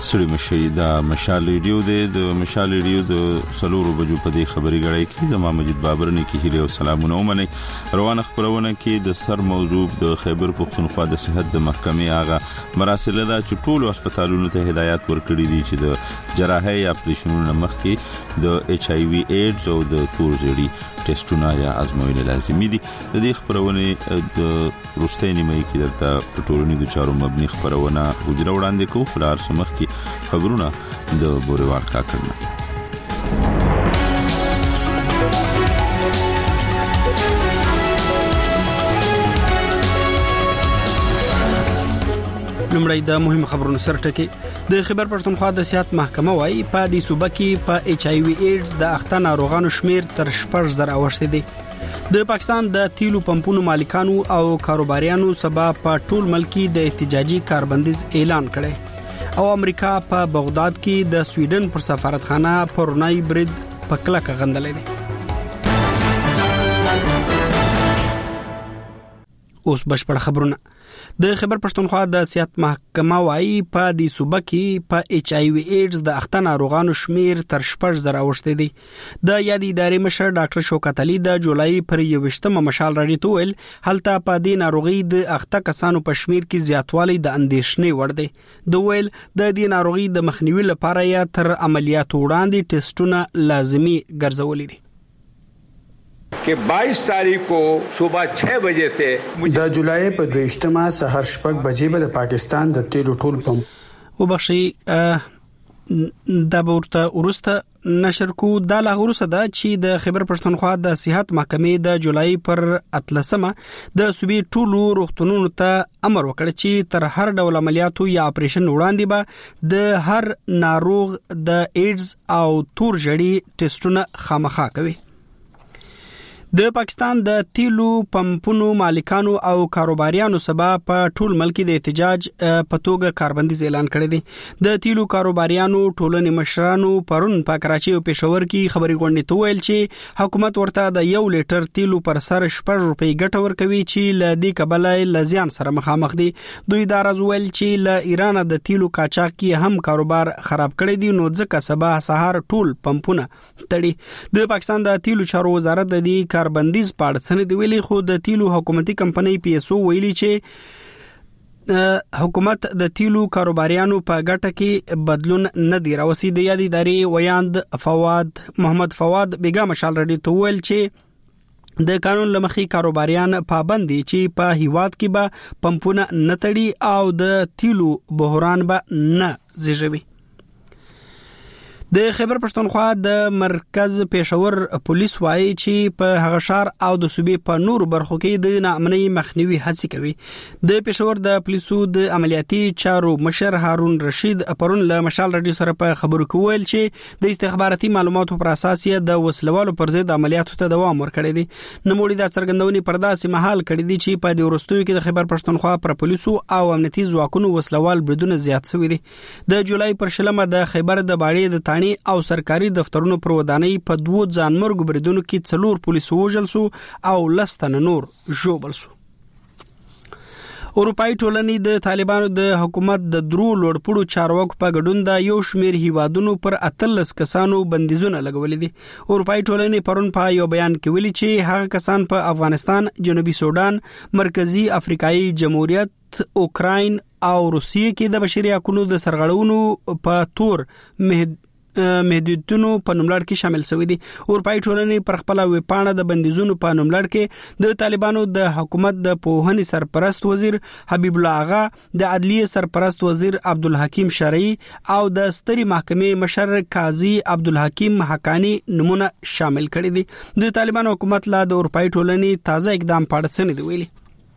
سړي مشي دا مشال ریډیو د مشال ریډیو د سلورو بجو په دې خبري غړای کې زما مجید بابر نه کې هیله او سلامونه ومني روان خبرونه کې د سر موضوع د خیبر پختونخوا د صحت د محکمې هغه مراسل دا چې ټول هسپتالونو ته هدایت ورکړي دي چې د جراحي اپریشنونو مخکې د ایچ آی وی ایډز او د تور زړی ټیسټونه یا ازموینې لازمي دي. د دې خبرونه د روستۍ نیمه کې درته ټولنې د چارو مبني خبرونه وجره وړاندې کوو خلار سمخ کې خبرونه د بوريوال کا کړنه. لومړی د مهم خبرونو سرټکی د خیبر پښتونخوا د صحت محکمه وايي په دې صوبه کې په ایچ آی وی ایډز د اخته ناروغانو شمیر تر 10,000 اوښتي دي. د پاکستان د تیلو پمپونو مالکانو او کاروباریانو سبا په ټول ملک د احتجاجي کاربندیز اعلان کړي او امریکا په بغداد کې د سویډن پر سفارتخانه پرونای برید په کلکه غندلې دي. اوس بشپړ خبرونه. د خیبر پښتونخوا د صحت محکمه وايي په دې صوبه کې په ایچ آی وی ایډز د اخته ناروغانو شمیر تر 10,000 اوښتي دي. د یادې ادارې مشر ډاکټر شوکت علي د جولای پر 21مه مشال راډیو ته ویل هلته په دې ناروغي د اخته کسانو په شمیر کې زیاتوالی د اندېښنې وړ دی. د ویل د دې ناروغي د مخنیوي لپاره یا تر عملیاتو وړاندې ټیسټونه لازمي ګرځولي دي. कि 22 तारीख को सुबह 6 बजे से د جولای په 22مه سحر 6 بجې به د پاکستان د تیلو ټول پمپ وبخشي د ورته ورسته نشر کو د لاهورسه دا چې د خیبر پښتونخوا د صحت محکمې د جولای پر 13مه د صوبې ټولو روغتونونو ته امر وکړ چې تر هر ډول عملیاتو یا اپریشن وړاندې به د هر ناروغ د ایډز او تور جړی ټیسټونه خامخا کوي. د پاکستان د تیلو پمپونو مالکانو او کاروباریانو سبا په ټول ملک د احتجاج په توګه کاربندیز اعلان کړی دی. د تیلو کاروباریانو ټولنې مشرانو پرون په کراچي او پېښور کې خبري غونډې ته ویل چې حکومت ورته د 1 لیټر تیلو پر سر 6 روپۍ ګټه ورکوي چې ل دې کبله لزیان سره مخامخ دي. دوی دا راز ویل چې ل ایران د تیلو قاچاق کې هم کاروبار خراب کړی دی نو ځکه سبا سهار ټول پمپونه تړي. د پاکستان د تیلو چارو وزارت د دې کاربندیز پاړ څنګه دی ویلي خو د تیلو حکومتي کمپنۍ پی اس او ویلي چې حکومت د تیلو کاروباریانو په ګټه کې بدلون نه دی راوستي. د یادې ادارې ویاند محمد فواد بیګا مشال رډي ته ویل چې د قانون لمخې کاروباریان پابند دي چې په هیواد کې به پمپونه نه تړي او د تیلو بحران به نه زیږوي. د خیبر پښتونخوا د مرکز پېښور پولیس وايي چې په هغه شهر او د صوبې په نور برخو کې د ناامنۍ مخنیوي هڅې کوي. د پېښور د پولیسو د عملیاتي چارو مشر هارون رشید پرون له مشال رډیو سره په خبرو کې ویل چې د استخباراتي معلوماتو پر اساس یې د وسلوالو پر ضد عملیاتو ته دوام ورکړی دی. نوموړي د څرګندونې پر داسې مهال کړی دی چې په دې وروستیو کې د خیبر پښتونخوا پر پولیسو او امنیتي ځواکونو وسلوال بریدونه زیات شوي دي. د جولای پر 20مه د خیبر د باړې د او سرکاري دفترونو پر ودانۍ په 2 ځانمرګ بریدونو کې 4 پولیسو وژل شو او لستن نور ژوبل شو. اروپای ټولنې د طالبانو د حکومت د درو لوړپوړو چارواکو په ګډون د یو شمیر هیوادونو پر 13 کسانو بندیزونه لګولې دي. اروپای ټولنې پرون په یو بیان کې ویلي چې هغه کسان په افغانستان، جنوبي سودان، مرکزی افریقایي جمهوریت، اوکراین او روسیې کې د بشري حقوقو د سرغړونو په تور محدودیتونو په نوملړ کې شامل شوی دي. اروپای ټولنې پر خپل ویبپاڼه د بندیزونو په نوملړ کې د طالبانو د حکومت د پوهنې سرپرست وزیر حبیب الله آغا، د عدلیه سرپرست وزیر عبدالحکیم شرعی او د ستري محکمې مشر قاضي عبدالحکیم حقانی نمونه شامل کړي دي. د طالبانو حکومت لا د اروپای ټولنې تازه اقدام پاړه څنګه دی ویلي.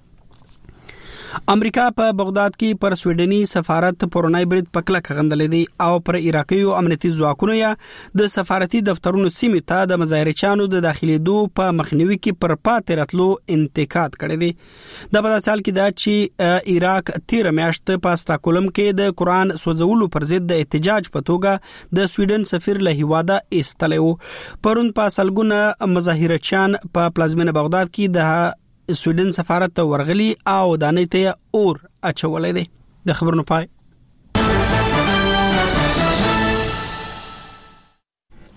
امریکا په بغداد کې پر سویډني سفارت پرونای برید په کلکه غندلې دي او پر عراقي او امنیتي ځواکونو یا د سفارتي دفترونو سیمې ته د مظاهرچیانو د داخليدو په مخنیوي کې پر پاتې راتلو انتقاد کړی دی. د په سال کې دا چې عراق 13 میاشت په استاکولم کې د قرآن سوځولو پر ضد د احتجاج په توګه د سویډن سفیر له هیواده ایستلی و. پرون په سلګونه مظاهرچیان په پلازمینه بغداد کې د سویډن سفارت ته ورغلي او دانې ته اور اچولې دي. د خبرونو پای.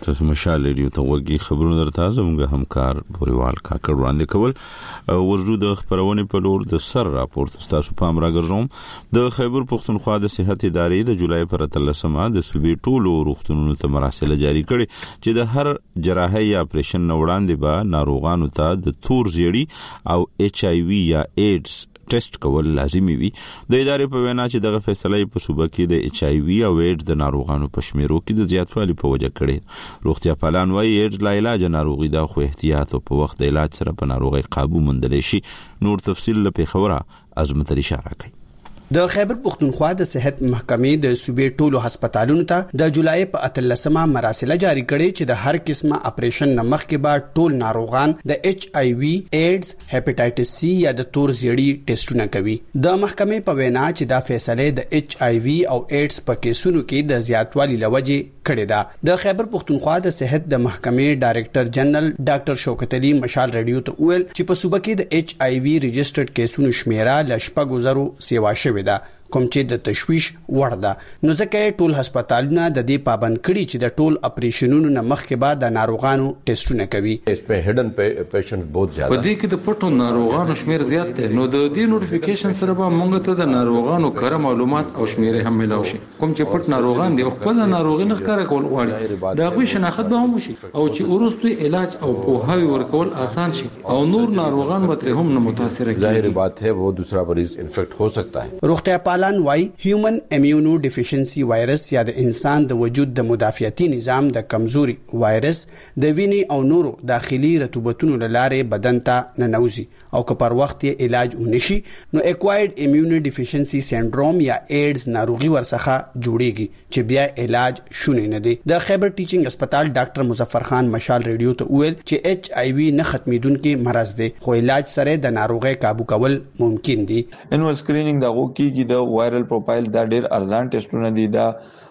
تاسو مشال ریډیو ته وګورئ خبرونه درته زموږ همکار بوريوال کاکړ وړاندې کول ورجو د خبرونه په لور د سر راپورټ تاسو پام راګرځوم د خیبر پختونخوا د صحت ادارې د جولای پر 13مه د صوبې ټولو روغتونونو ته مراسل جاری کړي چې د هر جراحي یا اپریشن وړاندې به ناروغانو ته د تور زیړی او ایچ آی وی یا ایډز ټیسټ کول لازمي وي. د ادارې په وینا چې دغه فیصله په صوبه کې د ایچ آی وی او ایډز د ناروغانو په شمیرو کې د زیاتوالي په وجه کړي. روغتیا پالان وايي ایډز لا علاج ناروغي ده خو احتیاط او په وخت د علاج سره په ناروغي قابو موندل شي. نور تفصیل له خبره عظمت اشاره کوي. د خیبر پختونخوا د صحت محکمې د صوبې ټولو هسپتالونو ته د جولای په 13مه مراسله جاری کړي چې د هر قسمه اپریشن نمخ کې به ټول ناروغان د ایچ آی وی، ایډز، هپاتایټس سی یا د تور زیړی ټیسټونه کوي. د محکمې په وینا چې دا فیصله د ایچ آی وی او ایډز په کیسونو کې د زیاتوالي لوجه کړي ده. د خیبر پختونخوا د صحت د محکمې ډایریکټر جنرال ډاکټر شوکت علي مشال ریډیو ته ویل چې په صوبه کې د ایچ آی وی ريجسترډ کیسونو شمیره ل 4,000 سیوا شوې ده کوم چې د تشویش وړ ده. نو ځکه ټول هسپتالونه د دې پابند کړي چې د ټول اپریشنونو نه مخکې بعد د ناروغانو ټیسټونه کوي. اس په هډن پیشنټس بہت زیاده په دې کې د پټو ناروغانو شمیر زیات دی. نو د دې نوټیفیکیشن سره به موږ ته د ناروغانو کره معلومات او شمیرې هم ملاوي شي. کوم چې پټ ناروغان دي خپل ناروغي نه ښکار کول غواړي دا غوښ شناخت به هم شي او چې ورسته علاج او پوهاوی ورکول آسان شي او نور ناروغان به تر هم نه متاثر کیږي. ظاهر بات ہے وہ دوسرا مریض انفیکٹ ہو سکتا ہے. روغتیا پالان وايي هیومن امیونو ډیفیشنسي وایرس یا د انسان د وجود د مدافعتي نظام د کمزوري وایرس د وینې او نورو داخلي رطوبتونو لاره بدن ته ننوزي او که پر وخت یې علاج ونشي نو اکوایرډ امیونو ډیفیشنسي سنډروم یا ایډز ناروغي ورڅخه جوړيږي چې بیا علاج شونې نه دی. د خیبر ټیچینګ هسپتال ډاکټر مظفر خان مشال ریډیو ته ویل چې ایچ آی وی نه ختمیدونکي مرض دی خو علاج سره د ناروغي قابو کول ممکن دی. انول سکرینینګ دغه کیږي د وایرل پروفایل دا ډیر ارزان ټیسټونه دي. دا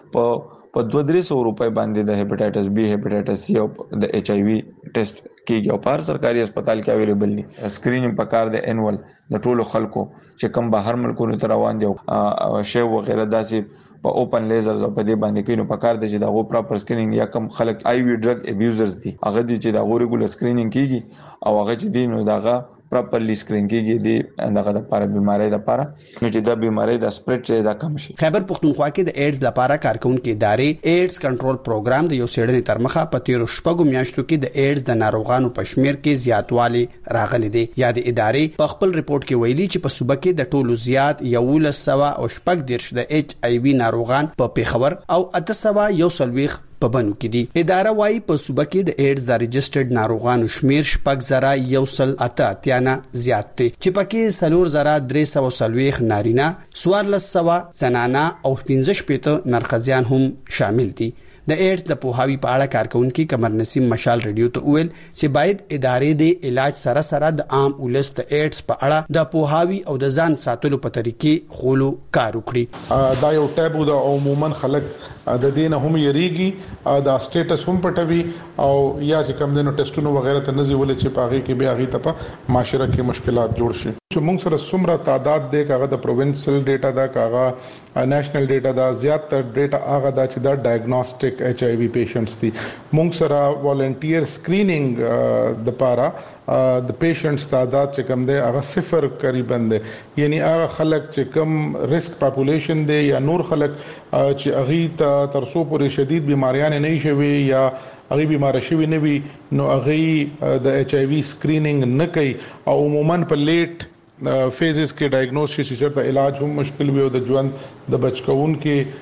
په 200-300 روپے باندې د هپاتایټس بی، هپاتایټس سی او د ایچ آی وی ټیسټ کیږي او په سرکاري هسپتال کې اویلیبل دي. سکرینینګ په کار د انول د ټولو خلکو چې کوم بهر ملکونو ته روان دي او شی وغیرہ داسې په اوپن لیزرز او په دې باندې کینو په کار د چې دغه پراپر سکرینینګ یا کوم خلک آی وی ډرګ ابیوزرز دي هغه دي چې دغه ریګولر سکرینینګ کیږي او هغه چې دینو دغه پراپرلی سکرین کیږي د دغه د لپاره بیماری د لپاره نو چې د بیماری د سپریډ چې دا کم شي. خیبر پختونخوا کې د ایډز لپاره کارکونکو ادارې ایډز کنټرول پروګرام د یو سیډنې تر مخه په 13 میاشتو کې د ایډز د ناروغانو په شمیر کې زیاتوالی راغلی دی. یا د ادارې په خپل ریپورت کې ویلي چې په صوبه کې د ټولو زیات 1114 د ایچ آی وی ناروغان په پیښور او 801 په بنو کې دي. اداره وايي په صوبه کې د ایډز د ريجسترډ ناروغانو شمیر 6,108 زیات دي چې پکې 4,340 نارینه، 1,400 زنانه او 15 نرخزیان هم شامل دي. د ایډز د پوهاوی په اړه کارکونکو کمر نسیم مشال ریډیو ته ویل چې باید ادارې د علاج سره سره د عام ولس د ایډز په اړه د پوهاوی او د ځان ساتلو په طریقې خولو کار وکړي. دا یو ټابو د عموما خلک د دین هم یریږي دا سټیټس هم پټوي او یا چې کوم دینو ټیسټونو وغیرہ ته نزي ولې چې پاغي کې به هغه ته په معاشره کې مشکلات جوړ شي. چې موږ سره څومره تعداد دی کاغه د پروینشل ډیټا دا کاغه نېشنل ډیټا دا زیات تر ډیټا هغه دا چې دا ډایګنوستیک ایچ آی وی پیشنټس دي. موږ سره والنټیر سکرینینګ د پاره د پیشنټس تعداد چې کم دی هغه 0 قریبا دی. یعنی هغه خلک چې کم ریسک پاپولیشن دی یا نور خلک چې هغه ته ترسو پورې شدید بیماریان نه شوي یا هغه بیمار شوي نه وي نو هغه د ایچ آی وی سکرینینګ نه کوي او عموما په لیټ فیزز کې ډایګنوز شي چې علاج هم مشکل وي او د ژوند د بچکون کې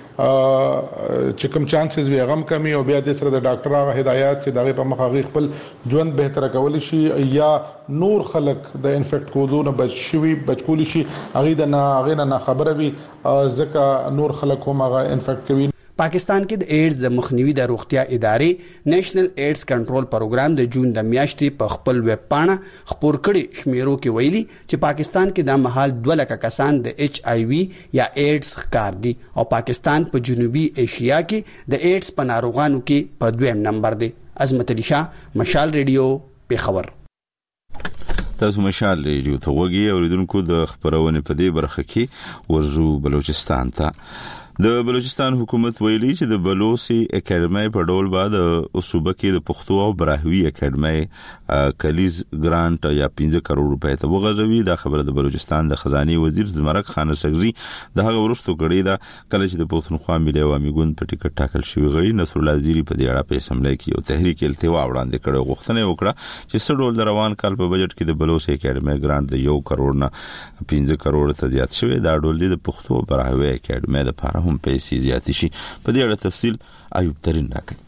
چې کوم چانسز وي هغه کمی او بیا د سره د ډاکټر هغه هدایت چې دغه په مخه خپل ژوند بهتر کول شي یا نور خلک د انفیکټ کودونه بچکول شي هغه نه خبره وي ځکه نور خلک هم هغه انفیکټ کوي. پاکستان کې د ایډز د مخنیوي د روغتیا ادارې نېشنل ایډز کنټرول پروګرام د جون د میاشتې په خپل ویب پاڼه خپور کړي شمیرو کې ویلي چې پاکستان کې د مهال 2 لک کسان د ایچ آی وی یا ایډز ښکار دي او پاکستان په جنوبي ایشیا کې د ایډز په ناروغانو کې په 2م نمبر دی. عظمت علي شاه، مشال ریډیو، پیښور. تاسو مشال ریډیو ته وګورئ اوریدونکو د خبرونه په دې برخه کې ورزو بلوچستان ته د بلوچستان حکومت ویلي چې د بلوسي اکیډمي په ډول بعد صوبه کې د پښتو او براهوي اکیډمي کلیز ګرانټ یا 15 کروڑ روپے ته وغځوي. دا خبره د بلوچستان د خزاني وزیر زمرک خان سګزي د هغه ورستو کړی دا کله چې د پښتونخوا ملي عوامي ګوند په ټیکټ ټاکل شوی غړي نصر الله زیری په دې اړه په اسمبلی کې یو تحریک التوا وړاندې کړو. غوښتنه وکړه چې سړول د روان کال په بجټ کې د بلوسي اکیډمي ګرانټ د 1 کروڑ نه 15 کروڑ ته زیات شوی. دا ډول د پښتو براهوي اکیډمي د لپاره هم پیسې زیات شي. په دې اړه تفصیل ایوب ترين راکړي.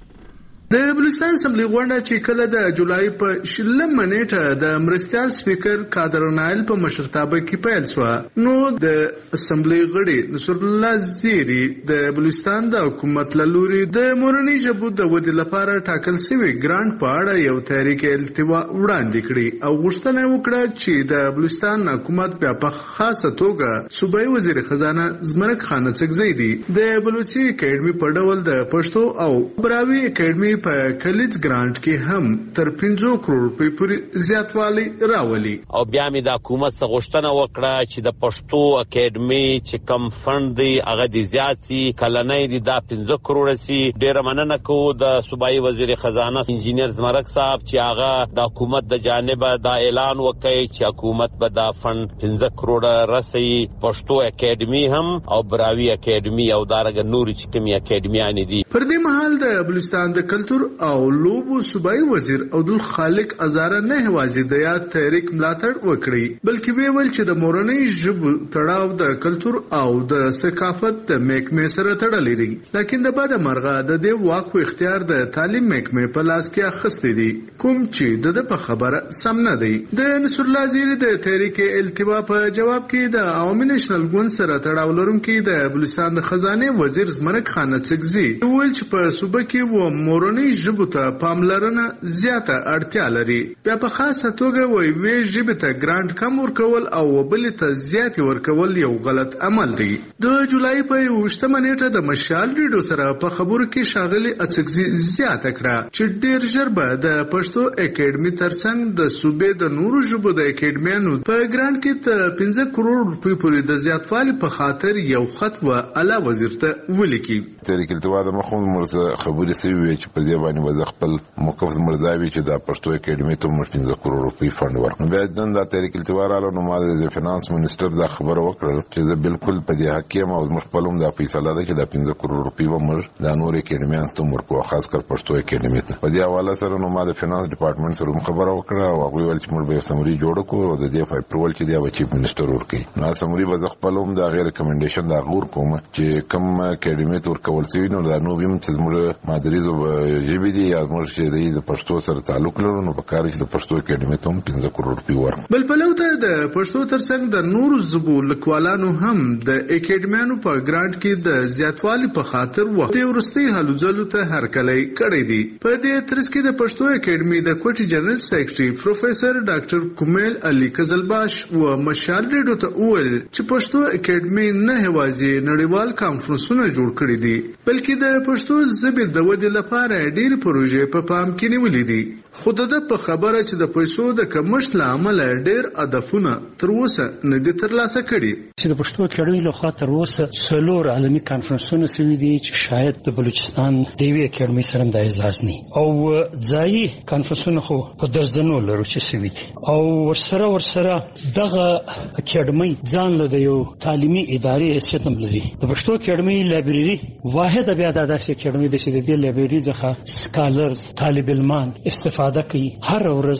د بلوچستان اسمبلی غونډه چې کله د جولای په 16 نیټه د مرستیال سپیکر قادر نایل په مشرتابه کې پیل شو نو د اسمبلی غړي نصر الله زیری د بلوچستان د حکومت لوري د مورنۍ ژبو د ودې لپاره ټاکل شوی ګرانټ په اړه یو تحریک التوا وړاندې کړي او غوښتنه وکړه چې د بلوچستان حکومت په خاصه توګه صوبایي وزیر خزانه زمرک خان سګزي د بلوچستان اکیډمي په ډول د پښتو او براوي اکیډمي په کلیج ګرانټ کې هم تر 15 کروڑ روپۍ پورې زیاتوالی راولي. او بیا مې د حکومت څخه غوښتنه وکړه چې د پښتو اکیډمي چې کم فند دی هغه د زیات سي کلنۍ دی دا 15 کروڑ سي. ډېر مننه کوو د صوبایي وزیر خزانه انجینیر زمرک صاحب چې هغه د حکومت د جانب دا اعلان وکړي چې حکومت به دا فند 15 کروڑ رسي پښتو اکیډمي هم او براوي اکیډمي او دارګه نوري چې کومي اکیډمیان دي. پر دې مهال د بلوچستان د کلتور او لوبو صوبایي وزیر عبدالخالق ازاره نه هوازي د یاد تحریک ملاتړ وکړي بلکې ویل چې د مورنۍ ژبو تړاو د کلتور او د ثقافت د محکمې سره تړلی دی لکه د بعد مرغه د دې واک او اختیار د تعلیم محکمې په لاس کې اخیستی دی کوم چې د په خبره سم نه دی. د نصر الله زیری د تحریک التوا په جواب کې د عوامي نېشنل ګوند سره تړاو لرونکي د بلوچستان د خزانه وزیر زمرک خان سګزي ویل چې په صوبه کې و مورنۍ ژبو ته پاملرنه زیاته اړتیا لري. بیا په خاصه توګه وی ژبې ته ګرانټ کم ورکول او بل ته زیات ورکول یو غلط عمل دی. د جولای په 28 نیټه د مشال ریډیو سره په خبرو کې شاغلي اڅکزي زیاته کړه چې ډیر ژر به د پښتو اکیډمي ترڅنګ د صوبې د نورو ژبو د اکیډمیانو په ګرانټ کې ته 15 کروڑ روپۍ پورې د زیاتوالي په خاطر یو خط و اعلی وزیر ته ولیکي. تحریک التوا د مخون مرزه خبرې سوي چې په ځای باندې وځ خپل موقف مرزاوي چې د پښتو اکیډمي ته 15 کروڑ روپۍ فند ورکړي. بیا د تحریک التوا رالو نو ما د فینانس منسٹر دا خبر وکړل چې زه بالکل په دې حق کې ما خپلوم دا فیصله ده چې د 15 کروڑ روپۍ ومر د نور اکیډمیان ته ورکو خاص کر پښتو اکیډمي ته. په دې حواله سره نو ما د فینانس ډپارټمنټ سره خبره وکړه او هغه ویل چې موږ به سمري جوړ کړو او د دې اپروول چې دی چیف منسٹر ورکړي. نو سمري به خپلوم دا غیر ریکمنډیشن دا غور کوم چې کوم اکیډمي ته ورکول شوی نو دا نو بیم چې موږ مادریزو جیبی دی یا موږ د پښتو سره تعلق لرو نو په کار چې د پښتو اکیډمي ته 15 کروڑ روپۍ ورکړي. بل په لوته د پښتو ترڅنګ د نورو ژبو لیکوالانو هم د اکیډمیانو په ګرانټ کې د زیاتوالي په خاطر وخت ورستي هلو ځلو ته هرکلی کړی دی. په دې ترڅ کې د پښتو اکیډمي د کوټي جنرال سیکریټري پروفیسور ډاکټر کومیل علي قزلباش و مشال ریډیو ته وویل چې پښتو اکیډمي نه هوازي نړیوال کانفرنسونه جوړ کړي دي بلکې د پښتو ژبې د ودې لپاره ډېر پروژې په پام کې نیولې دي. خو د په خبره چې د پیسو د کمښت لامل ډېر هدفونه تر اوسه نه دي ترلاسه کړي. چې د پښتو اکیډمي لخوا تر اوسه 3 عالمي کانفرنسونه شوي دي چې شاید د بلوچستان د یوې اکیډمي سره د اعزاز نه او ځایي کانفرنسونه خو په درځنو لرو چې شوي دي او ورسره دغه اکیډمي ځان له یو تعلیمي ادارې حیثیت هم لري. د پښتو اکیډمي لایبرري واحد بیا د داسې اکیډمي د چې د لایبرري څخه سکالر طالب علمان استفاده کوي. هر ورځ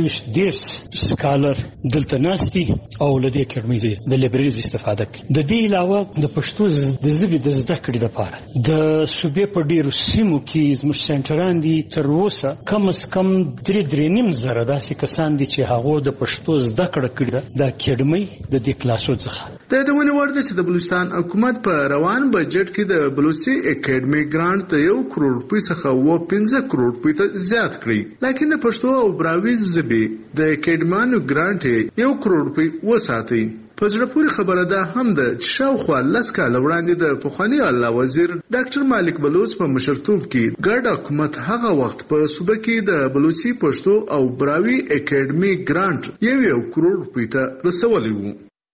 15 سکالر دلته ناشتي او له دې اکیډمي د لایبرري استفاده کوي. د دې علاوه د پښتو د ژبې د زده کړې لپاره د صوبې په ډیرو سیمو کې زموږ سنټران دي تر اوسه کم از کم 3.5 زره داسې کسان دي چې هغه د پښتو زده کړه کړې ده د اکیډمي د دې کلاسو څخه. د دونه ورده چې د بلوچستان حکومت په روان بجټ کې د بلوچستان اکیډمي ګرانټ ته 1 کروڑ روپۍ څخه 15 کروڑ روپۍ ته زیات کړی لکه د پښتو او براوي ژبې د اکیډمیانو ګرانټ 1 کروڑ روپۍ وساتي. په زړه پورې خبره ده هم ده چې شاوخوا 10 کال وړاندې د پخوانی اعلی وزیر ډاکټر مالک بلوچ په مشرتوب کې ګډ حکومت هغه وخت په صوبه کې د بلوچي پښتو او براوي اکیډمي ګرانټ 1 کروڑ روپۍ ته رسولي وو.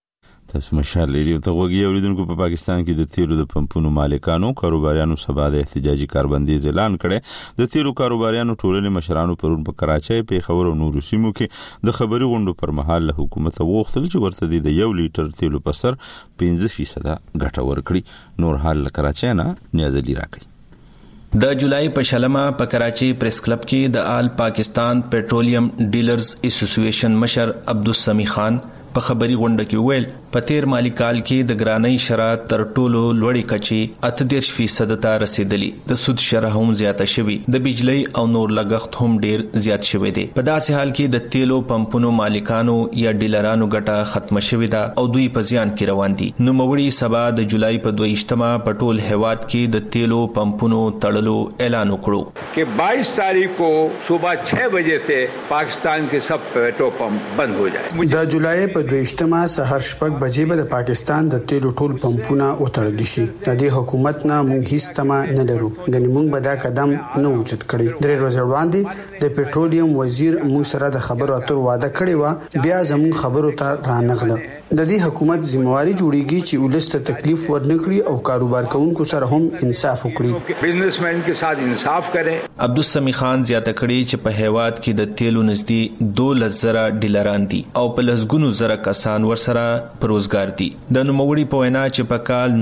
تاسو مشال ریډیو ته وګورئ. اوریدونکو په پاکستان کې د تیلو د پمپونو مالکانو کاروباریانو سبا د احتجاجي کاربندیز اعلان کړي. د تیلو کاروباریانو ټولنې مشرانو پرون په کراچۍ، پیښور او نورو سیمو کې د خبري غونډو پر مهال له حکومت وغوښتل چې ورته د 1 لیټر تیلو په سر 15% ګټه ورکړي. نور حال کراچۍ نه نیازلی راکړي. د جولای په شلمه په کراچي پریس کلب کې د آل پاکستان پټرولیم ډیلرز اسوسییشن مشر عبدالسمی خان په خبري غونډه کې ویل په تیر مالی کال کې د ګرانۍ شرایط تر ټولو لوړې کچې 38% ته رسیدلی. د سود شرح هم زیاته شوی، د بجلی او نور لګښت هم ډیر زیات شوی دی. په داسې حال کې د تیلو پمپونو مالکانو یا ډیلرانو ګټه ختمه شوی ده او دوی په زیان کې روان دي. نو موړي سبا د جولای په 22مه په ټول هیواد کې د تیلو پمپونو تړلو اعلان وکړو कि 22 तारीख को सुबह 6 बजे से पाकिस्तान के सब पेट्रोल पंप बंद हो जाए. د جولای په 22مه سهار 6 بجې به د پاکستان د تیلو ټول پمپونه وتړل شي. د دې حکومت نه موږ هیڅ تمه نه لرو، غني موږ به دا قدم نه اوچت کړی. درې ورځې وړاندې د پټرولیم وزیر موږ سره د خبرو اترو وعده کړی و، بیا زموږ خبرو ته رانغله. د دې حکومت ذمہواری جوړیږي چې ولست تکلیف ورنکړي او کاروبار کوونکو سره هم انصاف وکړي، بزنسمن کے ساتھ انصاف کرے. عبدالسمی خان زیاته کړي چې په هیواد کې د تیلو نږدې 2,000 ډیلران دي او په لسګونو زره کسان ورسره پروزګار دي. د نوموړي په وینا چې په کال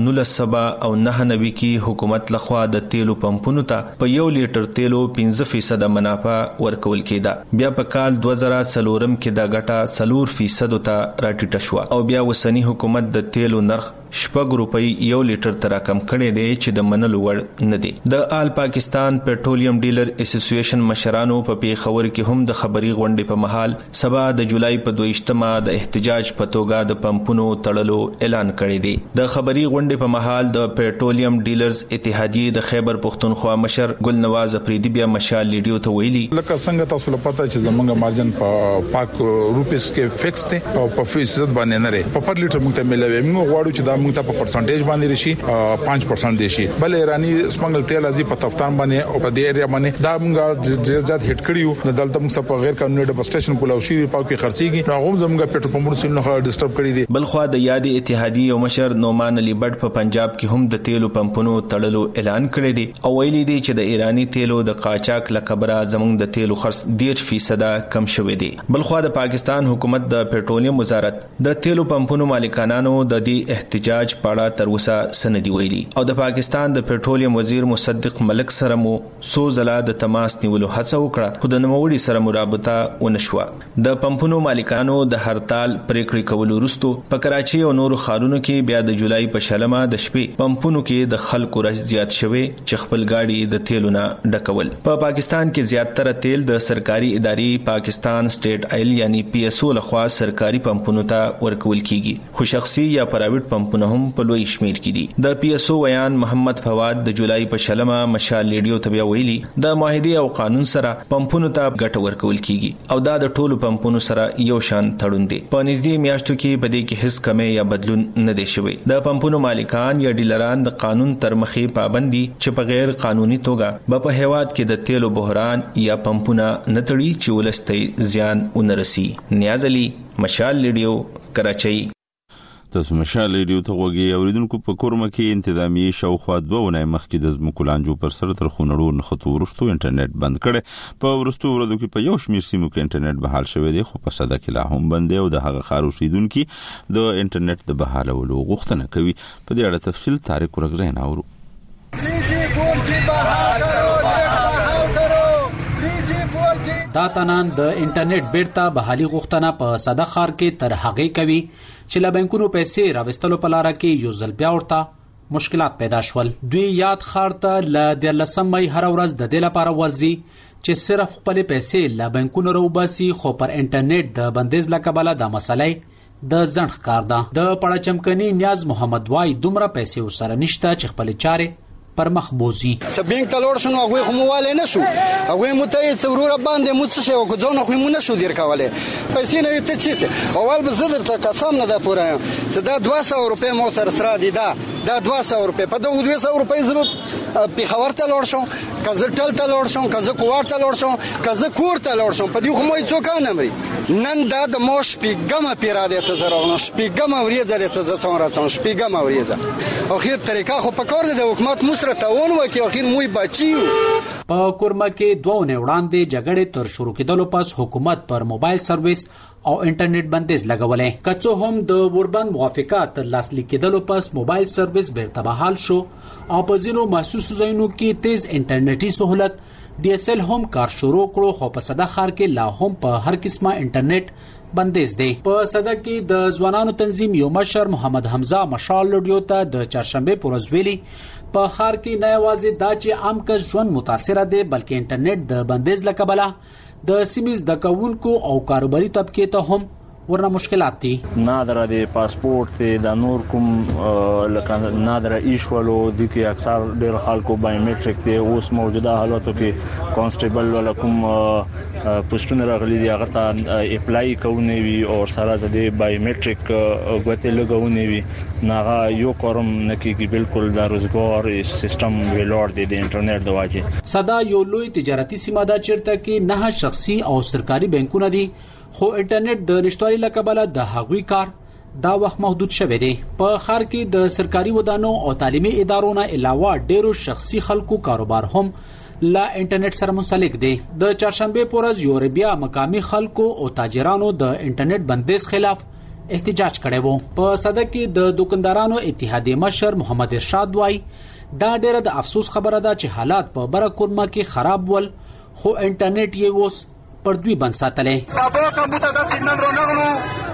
1999 کې حکومت لخوا د تیلو پمپونو ته په 1 لیټر تیلو 15% منافع ورکول کېده. بیا په کال 2004 کې دا ګټه 4% ته راټیټه شو او بیا وسنی حکومت د تیلو نرخ 6 روپۍ 1 لیټر ته راکم کړی دی چې د منلو وړ نه دی. د آل پاکستان پټرولیم ډیلر اسوسییشن مشرانو په پیښور کې هم د خبري غونډې په محل سبا د جولای په 22مه د احتجاج په توګه د پمپونو تړلو اعلان کړی دی. د خبري غونډې په محل د پټرولیم ډیلرز اتحادیه د خیبر پښتونخوا مشر ګل نواز افریدی بیا مشال لیډیو ته ویلي لکه څنګه تاسو له پته چې زمونږ مارجن په پاک روپیس کې فکس دی او په فیصد باندې نه لري. په پر لیټر موږ ته ملوي، موږ غواړو چې دا موږ ته په پرسنټیج باندې رشي 5% دي شي. بل ایرانی سمګل تیل ازي په تفتان باندې او په دې ایریا باندې دا موږ ډیر زیات هټ کړیو. نه دلته موږ په غیر قانوني ډب سټیشن کولاو شي په کې خرڅيږي، هغه زموږ پټرول پمپونو سره ډیسټرب کړی دي. بل خو د یاد اتحادیه او مشر نومان علی بټ په پنجاب کې هم د تیلو پمپونو تړلو اعلان کړی دی او ویلي دی چې د ایرانی تیلو د قاچاق لکبره زموږ د تیلو خرڅ 10% کم شوی دی. بل خو د پاکستان حکومت د پټرولیم وزارت د تیلو پمپونو مالکانانو د دې احتجاج په اړه تر اوسه سندي ویلي او د پاکستان د پټرولیم وزیر مصدق ملک سره مو سو زلا د تماس نیولو هڅه وکړه، خو د نوموړي سره مرابطه ونشوه. د پمپونو مالکانو د هړتال پریکړې کولو وروسته په کراچي او نورو ښارونو کې بیا د جولای په شلمه د شپې پمپونو کې د خلکو رش زیات شوه چې خپل گاډي د تیلو نه ډکول. په پاکستان کې زیاتره تیل د سرکاري ادارې پاکستان سټیټ آیل یعنی PSO لخوا سرکاري پمپونو ته ورکول کیږي، خو شخصي یا پرایویټ پمپونه هم په لوی شمیر کې دي. د PSO ویان محمد فواد د جولای په شلمه مشال لیډیو ته بیا ویلي د معاهده او قانون سره پمپونو ته ګټه ورکول کیږي او دا د ټولو پمپونو سره یو شان تړون دی. په نږدې میاشتو کې په دې کې هیڅ کمی یا بدلون نه دی شوی. د پمپونو مالکان یا ډیلران د قانون تر مخې پابندي چې په غیر قانوني توګه په هیواد کې د تیلو بحران یا پمپونه نه تړي چې ولستي زیان ونرسي. نیازلی مشال لیډیو کراچۍ. تاسو مشال ریډیو ته وګورئ. اوریدونکو په کورمه کې انتظامی شاوخوا 2 ونې مخکې د ځمکولانجو پر سر تر خونړو نخښتو ورستو انټرنیټ بند کړي. په ورستو ورځو کې په یو شمیر سیمو کې انټرنیټ بحال شوی دی، خو په صدا کې لا هم بند دی او د هغه ښار اوسیدونکو د انټرنیټ د بحالولو غوښتنه کوي. په دې اړه تفصیل طارق ورغزین اورو. دا تنان د انټرنیټ بیرته بحالي غوښتنه په صدا ښار کې تر هغې کوي چې له بانکونو پیسې راوستلو په لار کې یو ځل بیا ورته مشکلات پیدا شول. دوی یاد ښار ته ل 13 مې هر ورځ د دې لپاره ورځي چې صرف خپل پیسې له بانکونو راوباسي، خو پر انټرنیټ د بندیز له کبله دا مسلې د ځنډ ښکار ده. د پړچمکني نیاز محمد وای دومره پیسې وسره نشته چې خپل چارې پر مخ بوزي. چې بینک تلور شنو هغه خو مواله نشو، هغه متای څورور باندې مو څه شو کو ځونه خو مو نشو دیر کوله پیسې نه ته چې اول به زدر ته قسم نه ده پوره چې دا 200 روپے مو سره دي دا دا 200 روپے په 200 روپے زه پیښور ته لاړ شم کزه ټل ته لاړ شم کزه کوار ته لاړ شم کزه کور ته لاړ شم په دې خو مې څوک نه مري نن دا د موش پیګم پیراده څه زراونه شپګم اوریځه د څه څنګه راځم شپګم اوریځه اخر طریقه خو په کار د حکومت مصر تاون وکي اخر موي بچیو په کورما کې 2 نه وړاندې جګړې تر شروع کېدلو پس حکومت پر موبایل سرویس او انټرنیټ بندیز لګولې کڅو هم د وربند موافقات تر لاسلیک کېدلو پس موبایل سرویس بیرته بحال شو او په ځینو محسوس ځایونو کې تیز انټرنیټي سہولت DSL هم کار شروع کړو خو په صدا ښار کې لا هم په هر قسمه انټرنیټ بندیز دی په صدا کې د ځوانانو تنظیم یو مشر محمد حمزه مشال لډیو ته د چهارشنبه پر ورځ ویلي په ښار کې نه یوازې دا چې عام کس ژوند متاثر دي بلکې انټرنیټ د بندیز لکبله د سیمز د کاونکو او کاروباري طبقه ته هم ورنه مشکلات دي نادره د پاسپورت د نور کوم لکه نادره ایشولو د کې اکثر ډیر خلکو بایومټریک دی اوس موجوده حالاتو کې کانسټیبل ولا کوم پوسټونه راغلي دي هغه ته اپلای کوونی وي او سره د بایومټریک غوته لګونی وي ناغه یو کوم نکیږي بالکل د روزګار سیستم ویلور دی د انټرنیټ د واجه صدا یو لوی تجارتي سیمه دا چیرته کې نه شخصي او سرکاري بانکونه دي خو انټرنیټ د نشټوالي لکبله د هغوی کار دا وخت محدود شوی دی په ښار کې د سرکاري ودانو او تعلیمي ادارو نه علاوه ډیرو شخصي خلکو کاروبار هم لا انټرنیټ سره منسلک دی د چهارشنبه پر ورځ یوربیا مقامی خلکو او تاجرانو د انټرنیټ بندیز خلاف احتجاج کړی وو په صدا کې د دکاندارانو اتحادیه مشر محمد ارشاد وای دا ډیره د افسوس خبره ده چې حالات په برکورما کې خراب ول خو انټرنیټ یې اوس پر دوی بند ساتلې تاسو کوم ته د سیګنال رونغلو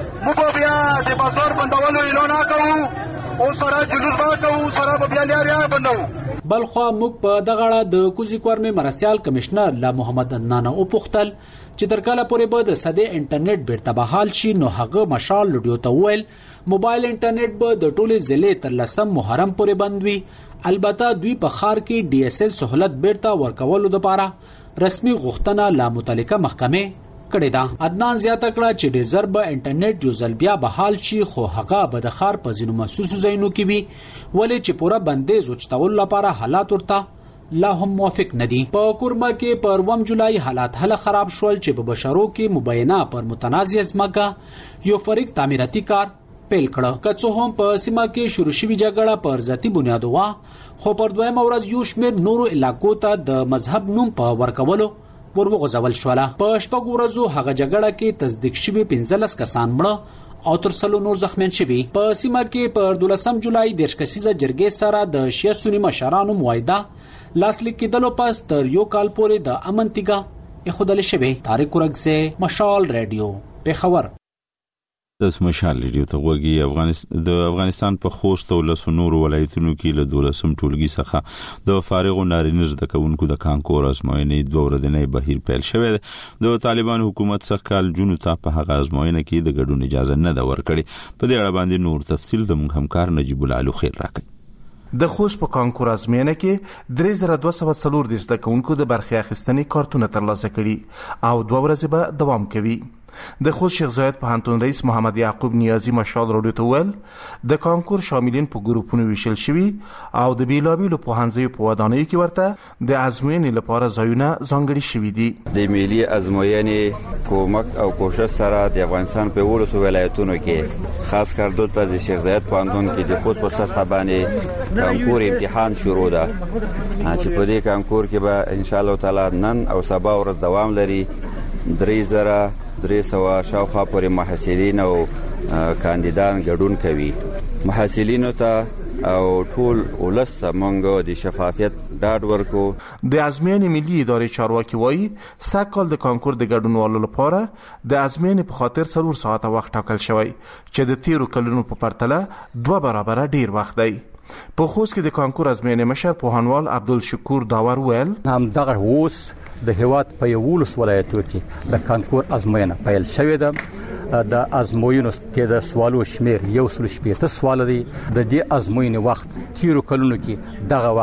مو بیا د بازار بندولو اعلان وکړو او سره جلوس وکړو سره بیا لري بندو بلخو موږ په دغه اړه د کوزي کورمه مرستيال کمشنر لا محمد نانا او پختل چې تر کله پورې به د سده انټرنیټ بیرته بحال شي نو هغه مشال لډیو ته ویل موبایل انټرنیټ به د ټوله ضلع تر لسم محرم پورې بند وي البته دوی په ښار کې DSL سہولت بیرته ورکولو لپاره رسمي غوښتنه لا متعلقه محکمه کړې ده عدنان زیاته کړه چې د ضرب انټرنیټ جو ځل بیا بحال شي خو هغه به د ښار په ځینو محسوس ځایونو کې وي ولې چې پوره بندیز وچتول لپاره حالات ورته لا هم موافق ندي په کورما کې پر 1 جولای حالات هله خراب شول چې په بشرو کې مبینه پر متنازع ځمکه یو فریق تعمیراتي کار پیل کړه کڅو هم په سیمه کې شروع شوی جګړه پر ذاتی بنیاد وا خو پر دویم ورځ یو شمېر نورو علاقو ته د مذهب نوم په ورکولو ورغځول شوله په شپږ ورځو هغه جګړه کې تصدیق شوی 15 کسان مړه او تر څلو نور زخمیان شوي په سیمه کې پر 12 جولای د کسیزه جرګې سره د شیعه سنی مشرانو موعده لاسلیک کېدلو پس تر یو کال پورې د امن تیګه اخدل شوی طارق ورګزه مشال رادیو پیښور د مشال ریډیو ته وګي د افغانستان په خوست او لسنور ولایتونو کې له 12 ټولګي څخه د فارغ نارینه زده کوونکو د کانکور ازموینې 2 ورځې بهیر پیل شوې ده د طالبان حکومت څخه کال جون ته په هغه ازموینه کې د ګډون اجازه نه ده ورکړې په دې اړه باندې نور تفصیل د موږ همکار نجیب الله خیر راکړي د خوست په کانکور ازموینه کې 3240 د زده کوونکو د برخه اخیستنې کارتونه ترلاسه کړي او 2 ورځې به دوام کوي د خوست شیخ زاید پوهنتون رئیس محمد یعقوب نیازی مشال رادیو ته ویل د کانکور شاملین په ګروپونو ویشل شوي او د بیلابیلو پوهنځیو په ودانیو کې ورته د ازموینې لپاره ځایونه ځانګړي شوي دي د ملي ازموینې کومک او کوشش سره د افغانستان په ولسو ولایتونو کې خاص کار دلته د شیخ زاید پوهنتون کې د خوست په سطح باندې کانکور امتحان شروع ده چې په دې کانکور کې به ان شاء الله تعالی نن او سبا ورځ دوام لري 300 شاوخوا پورې محصلین او کاندیدان ګډون کوي محصلینو ته او ټول ولسته مونږ د شفافیت ډاډ ورکو د ازموینې ملي ادارې چارواکي وایي ساکال د کانکور د ګډونوالو لپاره د ازموینې په خاطر 3 ساعته وخت ټاکل شوی چې د تیرو کلونو په پرتله 2 برابر ډیر وخت دی په خوست کې د کانکور ازموینې مشر پوهنوال عبدالشکور داور ویل هم دغه اوس د هیواد په یولس ولایتونو کې د کانکور ازموینه پیل شوې ده د ازموینو کې د سوالو شمیر 180 سوال دی د دې ازموینې وخت تیرو کلونو کې دغه وخت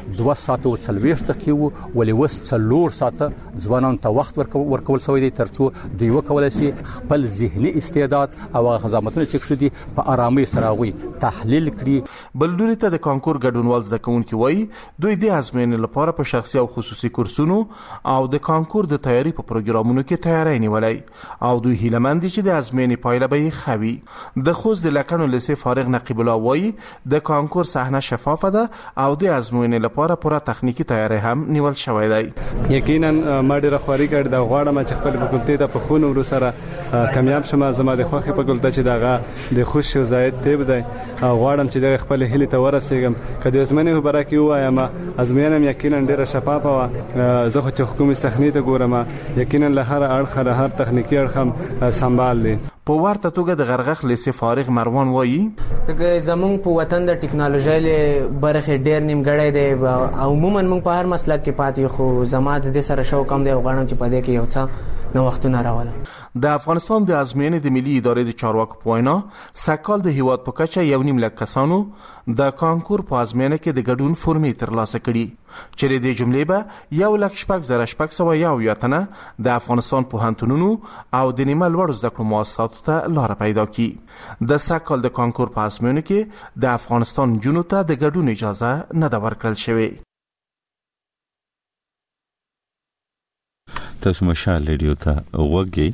2 ساعته 40 دقیقې ولې وس 4 ساعته ځوانانو ته وخت ورکول شوی دی ترڅو دوی وکولای شي خپل ذهني استعداد او غزامتونه چې کړي دي په آرامۍ سره غوي تحلیل کړي. بل لوري ته د کانکور ګډونوال زده کوونکي وایي دوی د ازموینې لپاره په شخصي او خصوصي کورسونو او د کانکور د تیاری په پروګرامونو کې تیاری نیولای او دوی هیلمند دي چې د ازموینې پایله به یې خوي. د خوست د لکڼو لیسې فارغ نقیب الله وایي د کانکور صحنه شفافه ده او د ازموینې لپاره پوره تخنیکی تیاری هم نیول شوی دی. یقینا ما ډیره خواري کړې د غواړم چې خپل فکولټي د پخونو ور سره کامیاب شمه. زما د خوخي فکولټي چې دغه د خوش زاید تیب دی غواړم چې د خپل هلي ته ورسېږم. کله ازمنه خبره کی وایم ازمنه یقینا ډیره شفافه و. زه خو چې حکومت صحنه ته ګورم یقینا له هر اړخ له هر تخنیکی اړخ سمبال دي. په ورته توګه د غرغخ لیسې فارغ مروان وایي دغه زمون په وطن د ټکنالوژي له برخه ډیر نیمګړی دی. عموما موږ په هر مسلک کې پاتې خو زماد د سره شو کم دی او غواړم چې په دې کې یو څه نو وختونه راوړم. د افغانستان د ازموینې د ملي ادارې د چارواکو په وینا سکهال د هیواد په کچه 1.5 لک کسانو د کانکور په ازموینه کې د ګډون فورمې ترلاسه کړي چې د جملې به 1,6,601 تنه د افغانستان پوهنتونونو او د نیمه لوړو زده کړو مؤسساتو ته لار پیدا کړي. د سکهال د کانکور په ازموینه کې د افغانستان جنو ته د ګډون اجازه نه ده ورکړل شوې. تاسو مشال ریډیو ته وګورئ.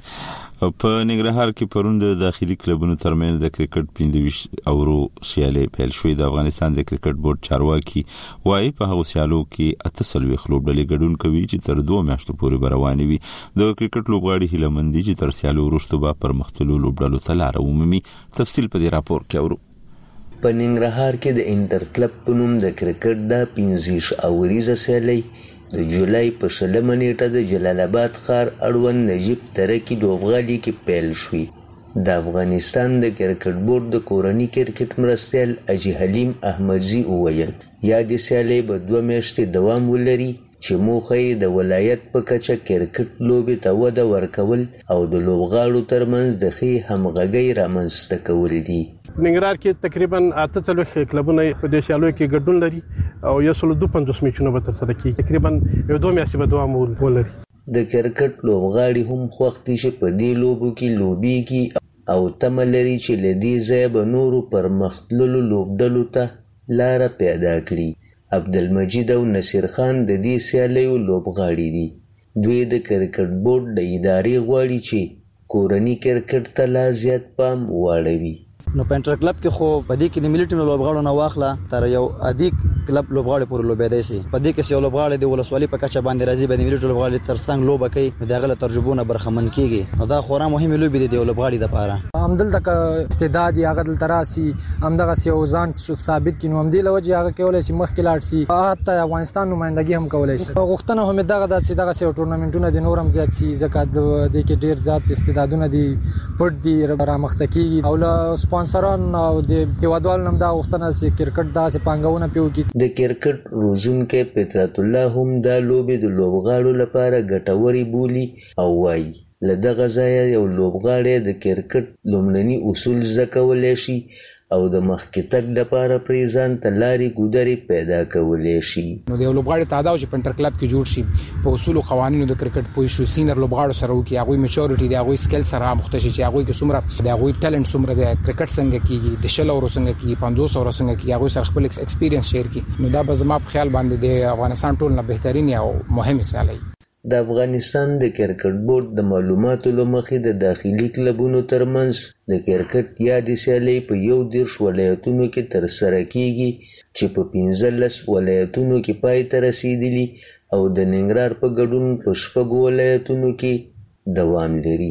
په ننګرهار کې پرون د داخلي کلبونو ترمنځ د کرکټ 25 اورو سیالي پیل شوې. د افغانستان د کرکټ بورډ چارواکي وايي په هغه سیالو کې 48 لوبډلې ګډون کوي چې تر 2 میاشتو پورې روانې وي. د کرکټ لوبغاړي هیلمندي چې تر سیالو وروسته به پر مختلفو لوبډلو ته لار ومومي. تفصیل په دې راپور کې اورو. په ننګرهار کې د انټر کلب په نوم د کرکټ د 25 اوریزه سیالي د جولای په 16 نیټه د جلال آباد ښار اړوند نجیب ترکی لوبغالي کې پیل شوې. د افغانستان د کرکټ بورډ د کورني کرکټ مرستیال اجي حلیم احمدزي وویل یادې سیالۍ به 2 میاشتې دوام ولري چې موخه یې د ولایت په کچه کرکټ لوبې ته وده ورکول او د لوبغاړو ترمنځ د ښې همغږۍ رامنځته کول دي. ننګرهار کې تقریبا 48 کلبونه په دې سیالیو کې ګډون لري او 152 میچونه به ترسره کیږي. تقریبا 2 میاشتې به دوام ولري. د کرکټ لوبغاړي هم خوښ دي چې په دې لوبو کې لوبېږي او تمه لري چې له دې ځایه به نورو پرمختللو لوبډلو ته لاره پیدا کړي. عبدالمجید او نصیر خان د دې سیالیو لوبغاړي دي. دوی د کرکټ بورډ د ادارې غواړي چې کورني کرکټ ته لا زیات پام واړوي. نو په انټر کلب کې خو په دې کې د ملي ټیم لوبغاړو نه واخله تر یو عادي کلب لوبغاړي پورې لوبېدای شي. په دې کې یو لوبغاړي د ولسوالۍ په کچه باندې راځي به د ملي ټیم لوبغاړي تر څنګ لوبه کوي دغه له ترجمهونه برخمن کیږي. نو دا خورا مهمه لوبه دي د لوبغاړي لپاره. همدل تک استعداد یا غدل تراسي همدغه سیو ځان ثابت کینو هم دی لوجه هغه کولای شي مخ کې لاړ شي حتی افغانستان نمائندګي هم کولای شي. غوښتنه هم دغه د سیدغه سیو ټورنمنټونه د نورم زیات شي ځکه د کې ډیر زیات استعدادونه دي پټ دي رامخته کیږي او له سپانسران او د هیوادوال نم دا وختونه چې کرکټ داسې پانګونه پیوږي. د کرکټ روزونکو فطرت الله هم دا لوبې د لوبغاړو لپاره ګټوري بولي او وايي له دغه ځایه یو لوبغاړی د کرکټ لومړني اصول زده کولی شي او د مخکې تګ لپاره پرې ځان ته لارې ګودرې پیدا کولی شي. نو د یو لوبغاړي تعداد چې په انټر کلب کې جوړ شي په اصول او قوانینو د کرکټ پوه شو سینر لوبغاړو سره وکي هغه میچورټي دی هغه سکل سره مختشي چې هغه کې څومره د هغه ټالنت څومره د کرکټ څنګه کیږي د شل او څنګه کیږي 500 او څنګه کیږي هغه سره خپل ایکسپیرینس شیر کی. نو دا به زما په خیال باندې د افغانستان ټول نه بهترین او مهمه سیالي. د افغانستان د کرکټ بورډ د معلوماتو لمخې د داخلي کلبونو ترمنځ د کرکټ یادې سیالۍ په 11 ولایتونو کې ترسره کیږي چې په 15 ولایتونو کې پای ته رسیدلي او د ننګرهار په ګډون په 6 ولایتونو کې دوام لري.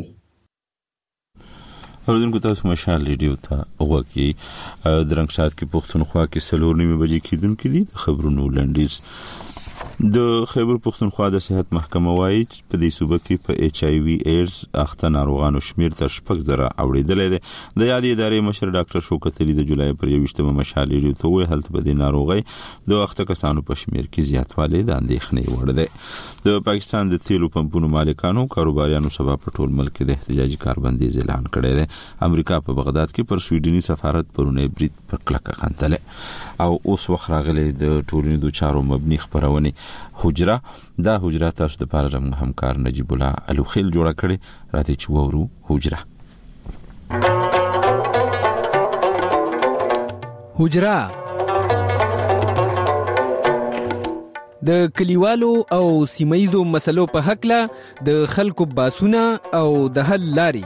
اوردونکو تاسو مشال ریډیو ته وګورئ. درنګ سات کې پښتونخوا کې 4:30 بجې کېدونکې دي. خبرونو لنډیز د خیبر پښتونخوا د صحت محکمه وايي په دې صوبه کې په ایچ آی وی ایډز اخته ناروغانو شمیر تر 6,000 اوریدلې ده. د یادې ادارې مشر ډاکټر شوکت علي د جولای پر 21 مشال لري ته وی هلته په دې ناروغي د اخته کسانو په شمیر کې زیاتوالی د اندېښنې وړ ده. د پاکستان د تیلو پمپونو مالکانو کاروباریانو سبا په ټول ملک کې د احتجاجي کاربندیز اعلان کړی دی. امریکا په بغداد کې پر سویډني سفارت پرونه برید په کلکه خنتله او اوس وخت راغلی د ټولنیزو چارو مبني خبرونه حجره. دا حجره تاسو د پاره زموږ همکار نجیب الله الوخیل جوړه کړي راته چې وورو حجره. حجره د کلیوالو او سیمایزو مسلو په حق له د خلکو باسونه او د حل لاري.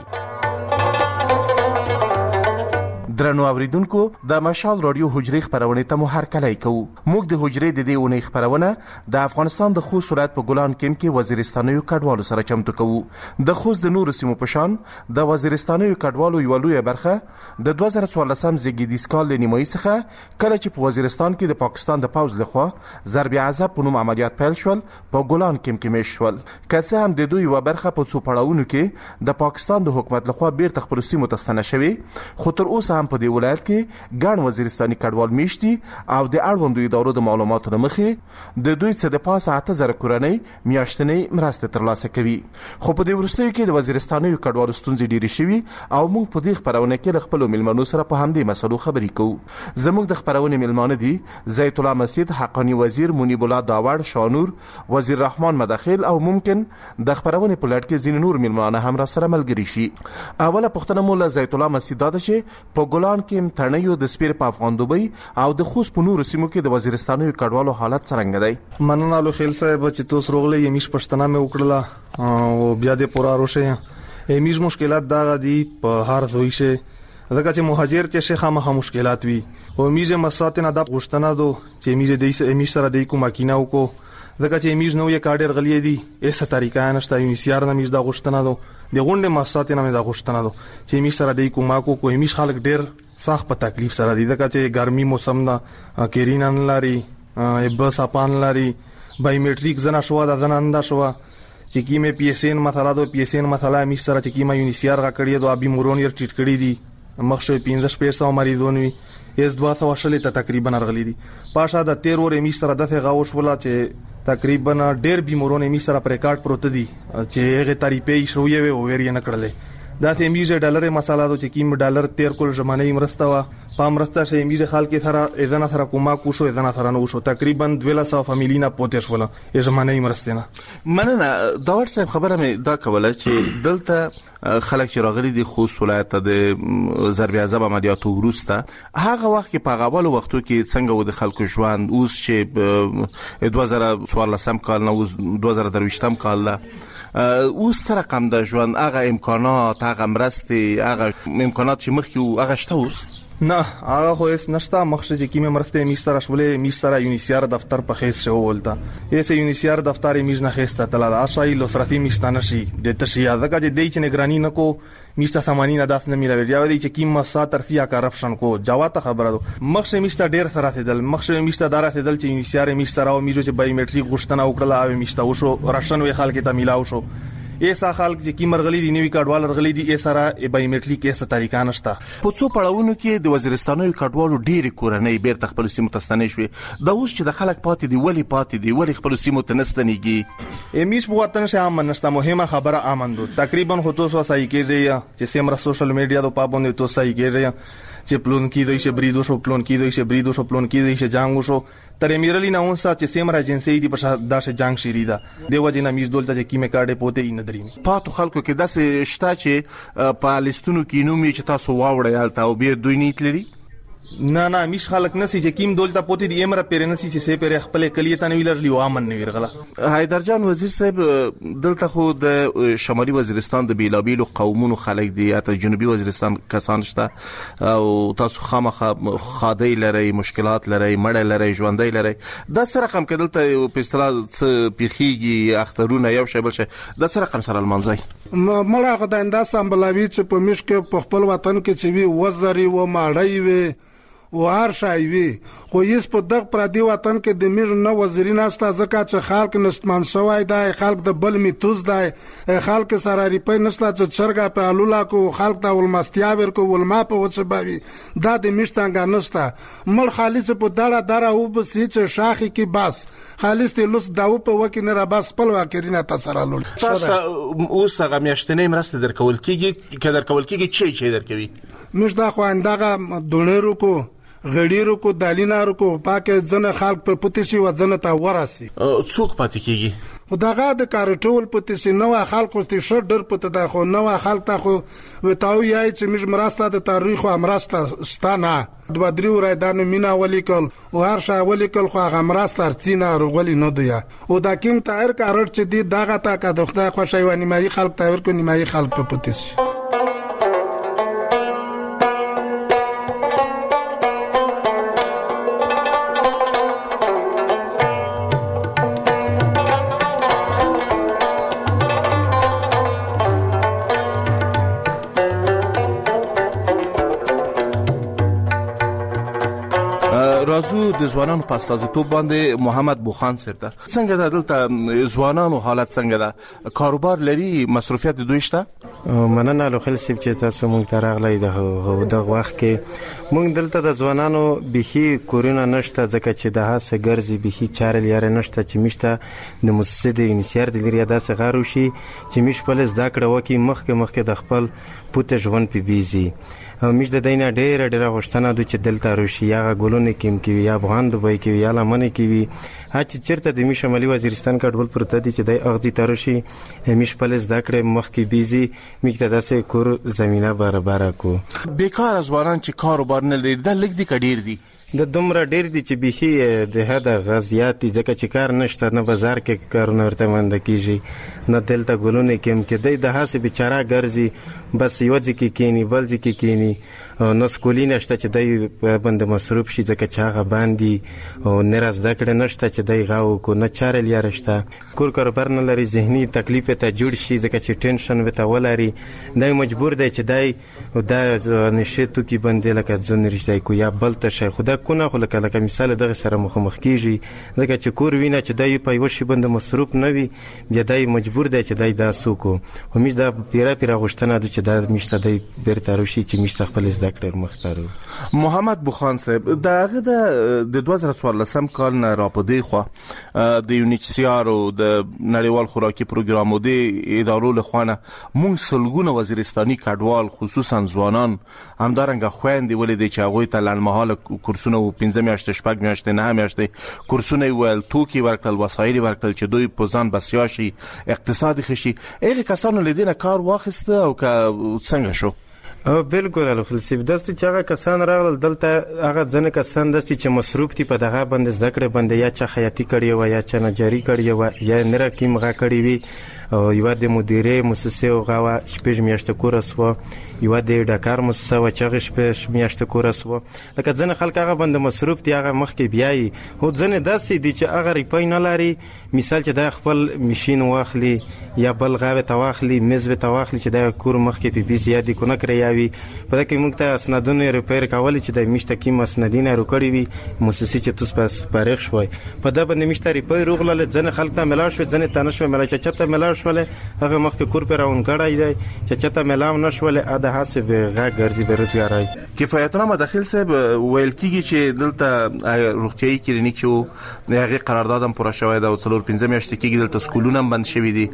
درنو اوریدونکو د مشال رادیو حجرې خبرونه ته مو هرکلی کوو. موږ د حجرې د دې اونۍ خبرونه د افغانستان د خوست ولایت په ګلان کمپ کې وزیرستانیو کډوالو سره چمتو کوو. د خوست د نورو سیمو په شان د وزیرستانیو کډوالو یو لوی برخه د 2014 زیږدیز کال له نیمایي څخه کله چې په وزیرستان کې د پاکستان د پوځ لخوا ضرب عذاب په نوم عملیات پیل شول په ګلان کمپ کې میشت شول. که څه هم د دوی یو برخه په څو پړاوونو کې د پاکستان د حکومت لخوا بیرته خپل سیمو ته ستنه شوي، خو تر اوسه په دې ولایت کې ګڼ وزیرستاني کډوال میشتي او د اړوندو ادارو د معلوماتو له مخې د دوی څخه د پاسه 8000 کورنۍ میاشتنۍ مرسته ترلاسه کوي. خو په دې وروستیو کې د وزیرستاني کډوالو ستونزې ډېرې شوي او موږ په دې خبرونه کې له خپلو مېلمنو سره په همدې مسلو خبرې کوو. زموږ د خبرونې مېلمانه دي زیت الله مسجد، حقانی وزیر، منیب الله داوړ، شانور، وزیر رحمان مداخل او ممکن د خبرونې په لړ کې ځینې نور مېلمانه هم را سره ملګري شي. اوله پوښتنه مو له زیت الله مسجد دا ده چې په ګلان کې تړنیو د سپیر په افغان دوبۍ او د خوست په نورو سیمو کې د وزیرستاني کډوالو حالت څنګه دی؟ مننه له خیل صاحب چې تاسو روغله یمیش پښتنه مې وکړه او بیا دې پورا روشه یمیش مشکلات دا غدي په هر ځای شي ځکه چې مهاجر ته شي خامخا مشکلات وي او میزه مساتنه د غشتنه دو چې میزه د یمیش سره د کومه کیناو کو ځکه چې یمیش نو یې کاډر غلې دي ایسه طریقه نشته یونیسیار نه میز د غشتنه دو د غونډه مساتنه مې د غشتنه دو چې یمیش سره د کومه کو یمیش خلک ډیر سخت په تکلیف سره دي ځکه چې ګرمي موسم دا کیرینن لري بس اپان لري بایومټریک زنه شو دا زناندا شو چې کیمه پی اس ان مثلا دو پی اس ان مثلا می سره چې کیمه یونیسیار غا کړی دو ابي مورونیر ټریټ کړی دي مخشه 15 مریضون وي اس 200 ته تقریبا ارغلی دي پاشا د 13 ور می سره دغه غاوش ولا چې تقریبا ډیر بیمارونه می سره پر ریکارډ پروت دي چې هغه تریپې شوې وي او وری نه کړلې دا ته میزه ډالر مساله دو چې کیم ډالر 13 کول زمانه مرسته وا پامرسته شي میزه خلک سره اذن سره کومه کو شو اذن سره نو شو تقریبا 200 فامیلینا پوتې شول یې زمانه مرسته نه مننه. داور صاحب خبره مې دا کوله چې دلته خلک چې راغلي دي خوست ولایت د ضرب عذاب عملیاتو وروسته هغه وخت کې په غوالو وختو کې څنګه و د خلکو ژوند اوس چې 2014 کال نه اوس 2023 کال لا اوس سره کم د ژوند هغه امکانات هغه مرستې هغه امکانات چې مخکې هغه شته اوس نه هغه خو هیڅ نشته مخشه چې کیمه مرسته میستر شولې میستر یونیسیار دفتر په خیس شو ولتا ایسه یونیسیار دفتر میز نه خسته تل دا شای لوسرتی میستانه شي د تشیا دغه د دې چې نگرانی نکو میسته سامانی نه داس نه میلوي یا د چې کیمه ساترتیا کرپشن کو جواته خبره دو مخشه میسته ډیر سره تدل مخشه میسته دارا تدل چې یونیسیار میستر او میزو چې بایومټریک غشتنه وکړه او میسته وشو راشن وی خلک ته میلاو شو ایسا خلک چې کی مرغلی دي نیوی کډوال رغلی دي ایسره بایومټریک ایسه طریقه نشته. په څو پړاوونو کې د وزیرستاني کډوالو ډېری کورنۍ بیرته خپل سیمو ته ستنې شوې دا اوس چې د خلک پاتې دي ولی خپل سیمو ته نستنېږي امیش په وطن شه امن نشته مهمه خبره امندو تقریبا خو توسو صحیح کېږي چې سیمره سوشل میډیا د پابند تو صحیح کېږي چې پلون کې دوی شه بریدو شو پلون کې دوی شه بریدو شو پلون کې دوی شه جنگ شو ترې میرلی نه اونسا چې سیمره ایجنسی دی په داشه جنگ شری دا دیو جنا میز دولته چې کیمه کارډه پوتې نه دریم پاتو خلکو کې داسې شته چې په لیستونو کې نوم یې چې تاسو واوړی حالت او بیر دوی نیت لري نه میش خلک نسی چې کیم دولته پوتې دی امره پیر نسی چې سه پیر خپل کلیه ته ویلر لیو امن نه ورغله. حیدر جان وزیر صاحب دلته خو د شمالي وزیرستان د بیلابیلو قومونو خلک دی یا ته جنوبي وزیرستان کسان شته او تاسو خامخا خادي لري مشکلات لري مړ لري ژوندۍ لري دا سره رقم کېدل په اصطلاح پیخيږي اخترونه یو شی بل شي دا سره رقم سره المنځي مړه غدا انده سمبلاوي چې په مشکل په خپل وطن کې چې وی وزري و ماړی وي او هر شای وي خو هیڅ په دغه پردي وطن کې د میر نه وزیر نشته ځکه چې خلک نستمان شوی دی خلک د بل میتوز دی خلک سره ریپې نشته چې چرګه په الولا کو خلک ته ولمستیا ورکو ولما په وڅ باوي دا د میشتنګ نشته مل خالص په دړه او بس چې شاخي کې بس خالص ته لوس داو په وکه نه را بس خپل واکرینه تاسو رالول تاسو اوس هغه میاشتنې مرسته درکول کیږي که درکول کیږي چې درکوي مش دا خو اندغه دونرو کو غړیرو کو دالینارو کو پاکه ځنه خلک په پوتشي و ځنه تا وراسي څوک پاتې کیږي خداغه د کارټول پوتشي نو خلکو ست شډر پته دا خو نو خلک ته خو وتاو یای چې مش مراسته د تاریخ او امراسته ستانه د بدریو رایدان مینا ولیکل او هر شا ولیکل خو هغه مراسته ارڅینا رغلی نه دی او دا کیم تایر کارټ چې دی دغه تا کا د خدای خو شایوانی مای خلک تایر کو نیمای خلک په پوتشي راځو د ځوانانو په استازیتوب باندې محمد بوخان صاحب ته څنګه د دلته ځوانانو حالت څنګه ده کاروبار لري مصروفیت دوی شته مننه له خل صاحب چې تاسو مونږ ته راغلی د وخت کې مونږ دلته د ځوانانو بيخي کورونا نشته ځکه چې د هڅه ګرځي بيخي چارل یاره نشته چې مشته د مؤسسه د انسیار د لري داسې غارو شي چې مش په لز دا کړه وکي مخکې د خپل پوت ژوند په بيزي مش د دینه ډېر غوښتنه د چې دلته روشي یا ګولونه کیم کې یا افغان دوبۍ کې یا لمنه کې هڅ چیرته د می شمالي وزیرستان کډول پرته دي چې د اغدي ترشي مش پلس د کړه مخ کې بيزي میکته داسې کور زمينه برابر کو بیکار ځوانان چې کاروبار نه لري د لګ دي کډیر دي د دومره ډیر دي چې بيخي د هدا غزيات دي ځکه چې کار نشته نه بازار کې کارونه ورته مند کیږي نه دلته ګلونه کې د هڅه بیچاره ګرځي بس یو ځکه کینی بل ځکه کینی نو سکولي نشته چې دای بند مصروف شي ځکه چې هغه باندې او نراز د کړه نشته چې دای غاو کو نه چارل یارشته کور کاروبار نه لري ذهني تکلیف ته جوړ شي ځکه چې ټینشن وته ولري دای مجبور دی چې دای د نشته کی باندې لکه ځون رښتای کو یا بل ته شي خدا کو نه خو لکه مثال دغه سره مخ کیږي ځکه چې کور وینه چې دای په یو شی باندې مصروف نه وي بیا دای مجبور دی چې دای دا سوکو همیش دا پیرا غوښتنه د چې دا مشته دای بیرته روشي چې مشته خپل ډاکټر مختارو محمد بوخان صاحب دغه د 2014 کال نه راپدې خو د یونیچسیار او د نړیوال خوراکي پروګرام او د ادارو له خوانه مونږ سلګونه وزیرستاني کډوال خصوصا ځوانان همدارنګه خويندې ولې چې هغه ته لړمحاله کورسونه 15 میاشتې شپږ میاشتې نه میاشتې کورسونه ول توکي ورکړل وسایل ورکړل چې دوی په ځان بسیاشي اقتصادي خشي هغه کسانو لیدنه کار واخیسته او څنګه شو بالکل الفلسفي داسې چې هغه کسان راغلل دلته هغه ځنه کسان داسې چې مصروف دي په دغه باندې زده کړې باندې یا چې خیاطي کړی و یا چې نجاری کړی و یا نره کیم غا کړی وي یو د مدیره مؤسسه او غوا شپږ میاشتې کورس و یو د ډاکار مؤسسه و چې شپږ میاشتې کورس و لکه ځنه خلک هغه باندې مصروف دي هغه مخ کې بیاي هو ځنه داسې دي چې هغه ریپای نه لري مثال چې د خپل ماشين واخلي یا بل غاوه تواخلي مزبه تواخلي چې د کور مخ کې په بي زیاتې کو نه کړی په دغه کې موږ ته اسنادونه ریپیر کول چې د میشته کې مسندینه روکړی وي مؤسسه چې تاسو پس پارخ شوي په دا باندې میشته ریپیر روغله ځنه خلک ته ملا شو ځنه تنه ملا چې ته ملا شوله هغه مخ کې کور پر اون کړای دی چې ته ملا نه شوله اده حساب غا ګرځي برزګارای کفایتنامه داخل صاحب ویل کیږي چې دلته روغتيایي کلینیک چې هغه قرارداد هم پوره شوی دا او 15 میاشتې کې دلته سکولونه بند شوی دي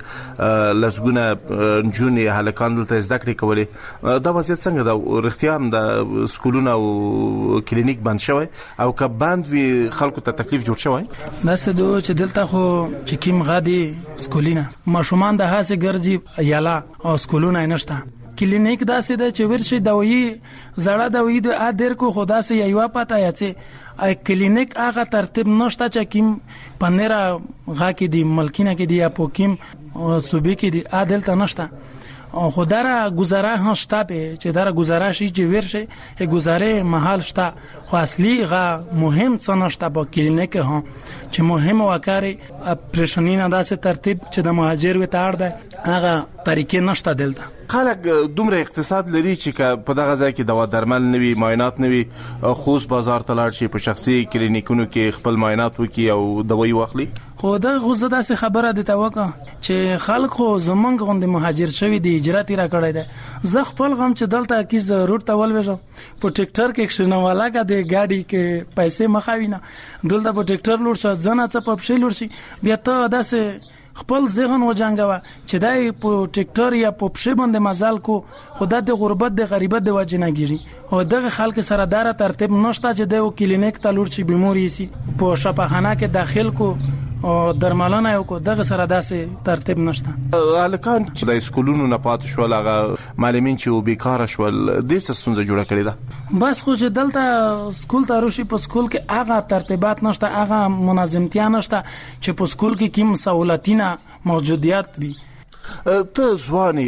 لسګونه جونې هلکان دلته زده کړې کولې دا وضعیت څنګه دا رښتیا د سکولونه او کلینیک بند شوی او که بند وی خلکو ته تکلیف جوړ شوی دا څه دوه چې دلته خو چې کیم غادي سکولینه ماشومان د هڅه ګرځي یالا او سکولونه نشته کلینیک داسې د چې ورشي دوايي زړه دوايي د ادر کو خدا سي یو پتا یا چې کلینیک هغه ترتیب نشته چې کیم پنیرا غا کې دی ملکینه کې دی یا پوکیم صوبې کې دی عادل ته نشته خداره گزاره هم شته چې دره گزاره شي چې ورشه گزاره محل شته خو اصلي غا مهم څه نشته با کلینیک هم چې مهم وکاري اپریشنینه داسې ترتیب چې د مهاجر وتاړ ده هغه طریقې نشته دلته خلک دومره اقتصاد لري چې په دغه ځای کې دوا درمل نه وي، معاینات نه وي، خوست بازار ته لاړ شي، په شخصي کلینیکونو کې خپل معاینات وکړي او دوايي واخلي. خو دغه غوزه داسې خبره ده ته وکړه چې خلک خو زمونږ غوندې مهاجر شوي دي، هجرت یې راکړی دی. زه خپل غم چې دلته کیز روډ ته ولوېږم، په ټیکټر کې کښېنوله که د ګاډي کې پیسې مخاوي نه، دلته په ټیکټر لوړ شه، ځه ناڅه په پښې لوړ شي، بیا ته داسې خپل ذهن وجنګوه چې دا په ټیکټر یا په پښې باندې مزال کو، خو دا د غربت د غریبت د وجې نه کېږي. او دغه خلک سره داره ترتیب نشته چې د کلینیک ته لوړ شي، بیمور یې سي، په شفاخانه کې داخل کو او درملنه یو کو، دغه سره داسې ترتیب نشته. هلکان چې د سکولونو نه پاتې شول، هغه معلمین چې بیکاره شول، دې څه ستونزه جوړه کړې ده؟ بس خو چې دلته سکول ته روشي، په سکول کې هغه ترتیبات نشته، هغه منظمتیا نشته چې په سکول کې کوم سہولتونه موجودیت وي. ته ځوان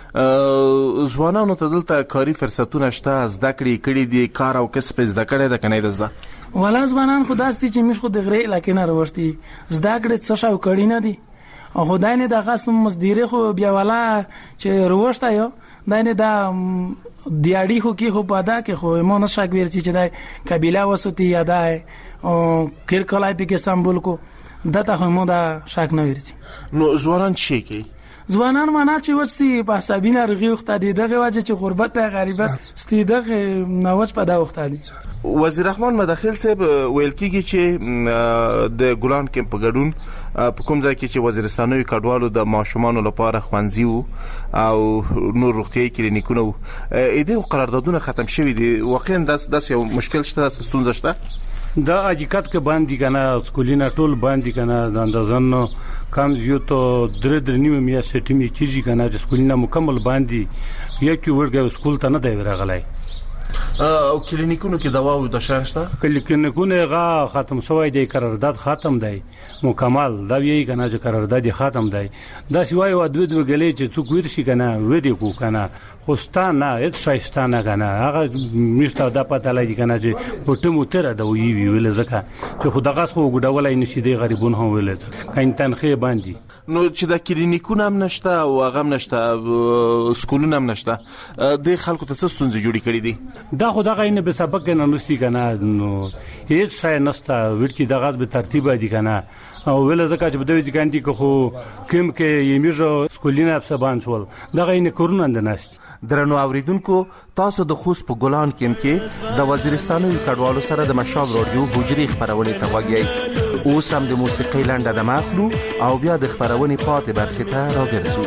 یې، ځوانانو ته دلته کاري فرصتونه شته؟ زده کړې کړي دي، کار او کسب زده کړی ده که نه ده زده؟ ولا ځوانان خو داسې دي چې موږ خو د غرې علاقې نه راوښتي، زده کړې څه شی کړي نه دي، او خدای نه دغه سم مزدیره خو بیا ولا چې راوښته یو دا نه دا دیاړي خو کې خو پادا کې خو مو نه شک ورچی چې دا قبيله وسوتی یا دا او کړکلای په کې سمبول کو دته خو مو دا شک نه ورچی. نو ځوانان شي کوي، ځوانان معنا چې وڅي په حسابینه رغي وخت دي، دغه وجه چې غربت ته غریبت ستیدغه نوچ په دا وخت دي. وزیر رحمان مداخل صاحب ویل کیږي چې د ګلان کمپ ګډون په کوم ځای کې چې وزیرستانوي کډوالو د ماشومانو لپاره خوانزي وو او نور روغتيایي کلینیکونه وو، دې قراردادونه ختم شوي دي. واقعا داس یو مشکل شته، ستونزه شته؟ دا حقیقت کې باندې کنه سکولینه ټول باندې کنه د اندازنو کم یو ته درې نیمه میا سټیمي کیږي کنه چې سکولینه مکمل باندې یا کې ورګه سکول ته نه دی راغلی. او کلینیکونو کې دوا او د شان شته؟ کلینیکونه غا ختم شوی دی، قرارداد ختم دی مکمل، دا یی کنه چې قرارداد ختم دی. دا شوی و دوه غلې چې څوک ورشي کنه ودی کو کنه خوستانه هیڅ شایستانه کنه هغه مشته د پته لګی کنه چې پټمو تر دا وی ویل زکه چې خدغه خو ګډولای نشي دی غریبون هم ویل کین تنخې باندې. نو چې د کلینیکونه هم نشته او هغه هم نشته، سکولونه هم نشته، د خلکو ته څه ستونزې جوړې کړې دي؟ دا خو دغه نه به سبق نه نوستي کنه، نو هیڅ شای نشته ورکی دغه به ترتیب دي کنه او ول زکه چې بده دي کاندي کو کوم کې یمیجو سکولینه افسبان شول، دغه نه کورونه اندناست. درنو اوریدونکو، تاسو د خوست په ګلان کې د وزیرستانوي کډوالو سره د مشال رادیو بوجري خبرونه ته وګورئ. اوس هم د موسیقۍ لنډه د ماخلو او بیا د خبرونه پاتې برخه ته راګرځو.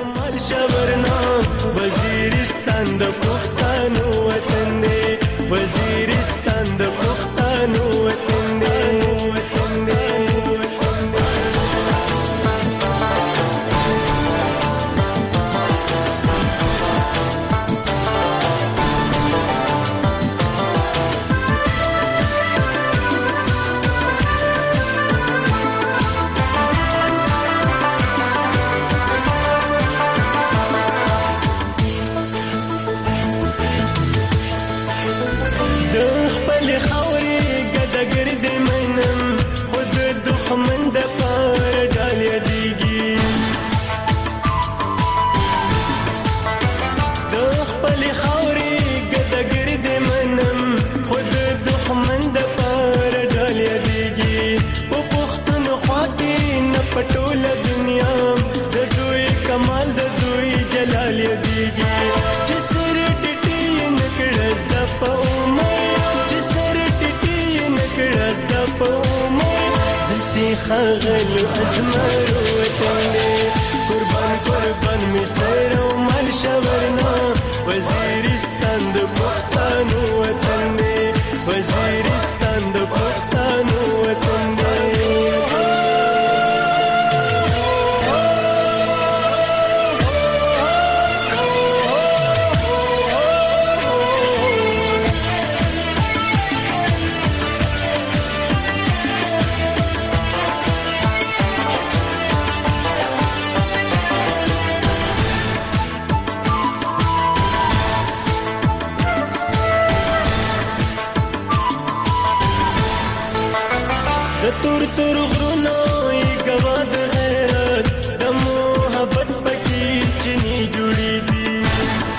وزیرستان د پښتنو وطن دی، وزیرستان د پښتنو وطن دی. خغل ازمر وطن قربان قربان می سر و مال شورنا وزیرستان د پښتنو وطن وزیرستان د پښتنو وطن تور تور غرونو ای گواد غیرت د محبت پکې چني جوړې دي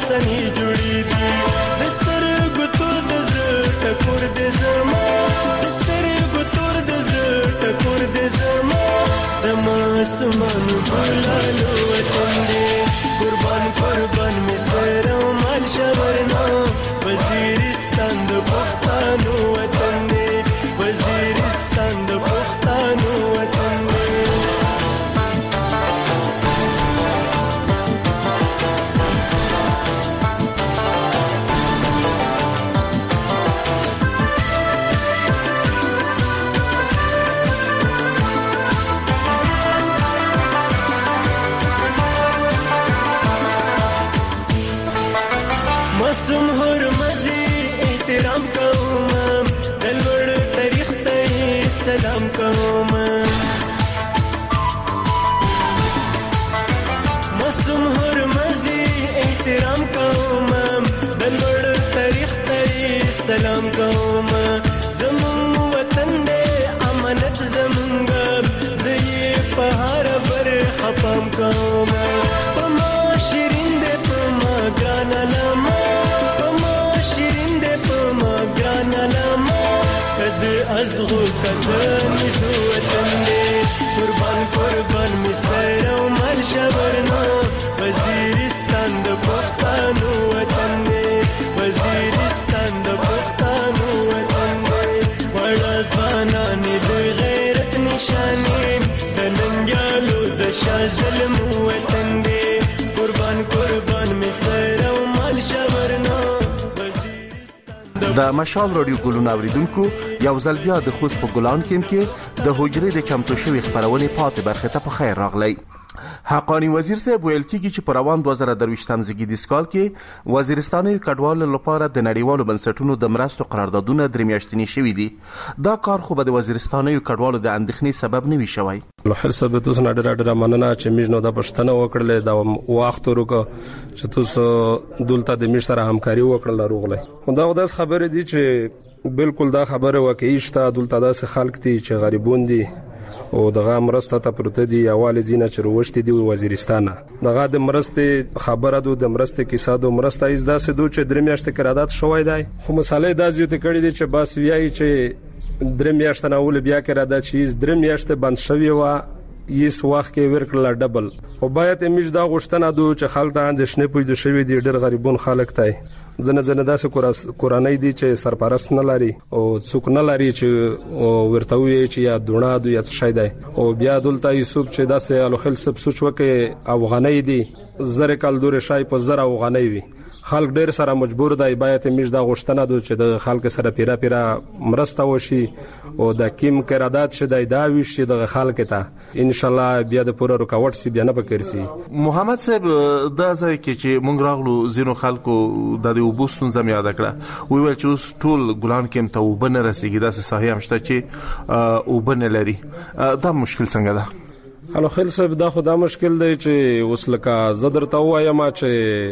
سني جوړې دي د سترګو تور د زړه ټکور دې زما د سترګو تور د زړه ټکور دې زما د معصومانو ګلانو وطن دې قربان قربان مې سر او مال شورنا وزیرستان د پښتنو وطن دې وزیرستان د پښتنو وطن دې معصوم حرمزي احترام کوم دلوړ تاریخ ته سلام کوم معصوم حرمزي احترام کوم دلوړ تاریخ ته سلام کوم زمون وطن دې امانت زمونږ زې په هر بر خپم کوم پما شیرین دې پما ګران لما ازغو کتن مزو وطن دے قربان قربان مسر و مال شبرنا وزیرستان دا پختانو وطن دے وزیرستان دا پختانو وطن دے وڑا زوانانی دوی غیرت نشانی دننگیالو دا شا ظلم وطن دے قربان قربان مسر و مال شبرنا د مشال رادیو ګلون اوریدونکو یو ځل بیا د خوست په ګلان کې د حجرې د چمتو شوی خبرونه پاتې برخه ته په خیر راغلی. حقانی وزیر صاحب ویل کیږي چې په روان 2023م زیږدیز کال کې وزیرستاني کډوالو لپاره د نړیوالو بنسټونو د مرستو قراردادونه درې میاشتنی شوي دي. دا کار خو به د وزیرستاني کډوالو د اندېښنې سبب نه وي شوی. هر څه تاسو نه ډېر مننه چې موږ نو د پښتنه وکړلې دا وخت ورکو چې تاسو دلته د موږ سره همکاري وکړل راغله. دا د خبرې دي چې بالکل دا خبره واقعي شته دلته داسې خلک دي چې غریبون دي او دغه مرسته ته پروت دي والدینه چې وروشتي دي وزیرستانه دغه د مرسته خبره د مرسته کیسه د مرسته از داسې دوه چې درې میاشتې قرارداد شوی دی خو مسالې د زیاتې کړي دي چې بس ویایي چې درې میاشتې نه ول بیا قرارداد شي درې میاشتې بند شوی و یس وخت کې ورکړل ډبل او باید میش دا غوښتنه دو چې خلک د اندېښنې پوي د شوی دي ډېر غریبون خلک تای زنه داسې قرآنی دي چې سرپرست نه لري او څوک نه لري چې ورته وي چې یا دونه دوی څه شي دی او بیا دلته یوسف چې داسې الوخل سب سوچ وکي افغاني دي زره کال دور شای په زره افغاني وي خلک ډېر سره مجبور دی باید میش دا غوښتنه دو چې د خلک سره پیرا مرسته وشي او د کیم قرارداد شې دا وشي د خلک ته ان شاء الله بیا د پوره رکاوټ سی بیا نه پکرسي. محمد صاحب دا ځای کې چې مونږ راغلو زینو خلکو د وبوستون زم یاد کړه ویل چې ټول ګلان کې ته وبنه رسیدي داسې صحیح همشته چې وبنه لري دا مشکل څنګه ده؟ هلو خل صاحب دا خو دا مشکل دی چې اوس لکه زدر ته وایم چې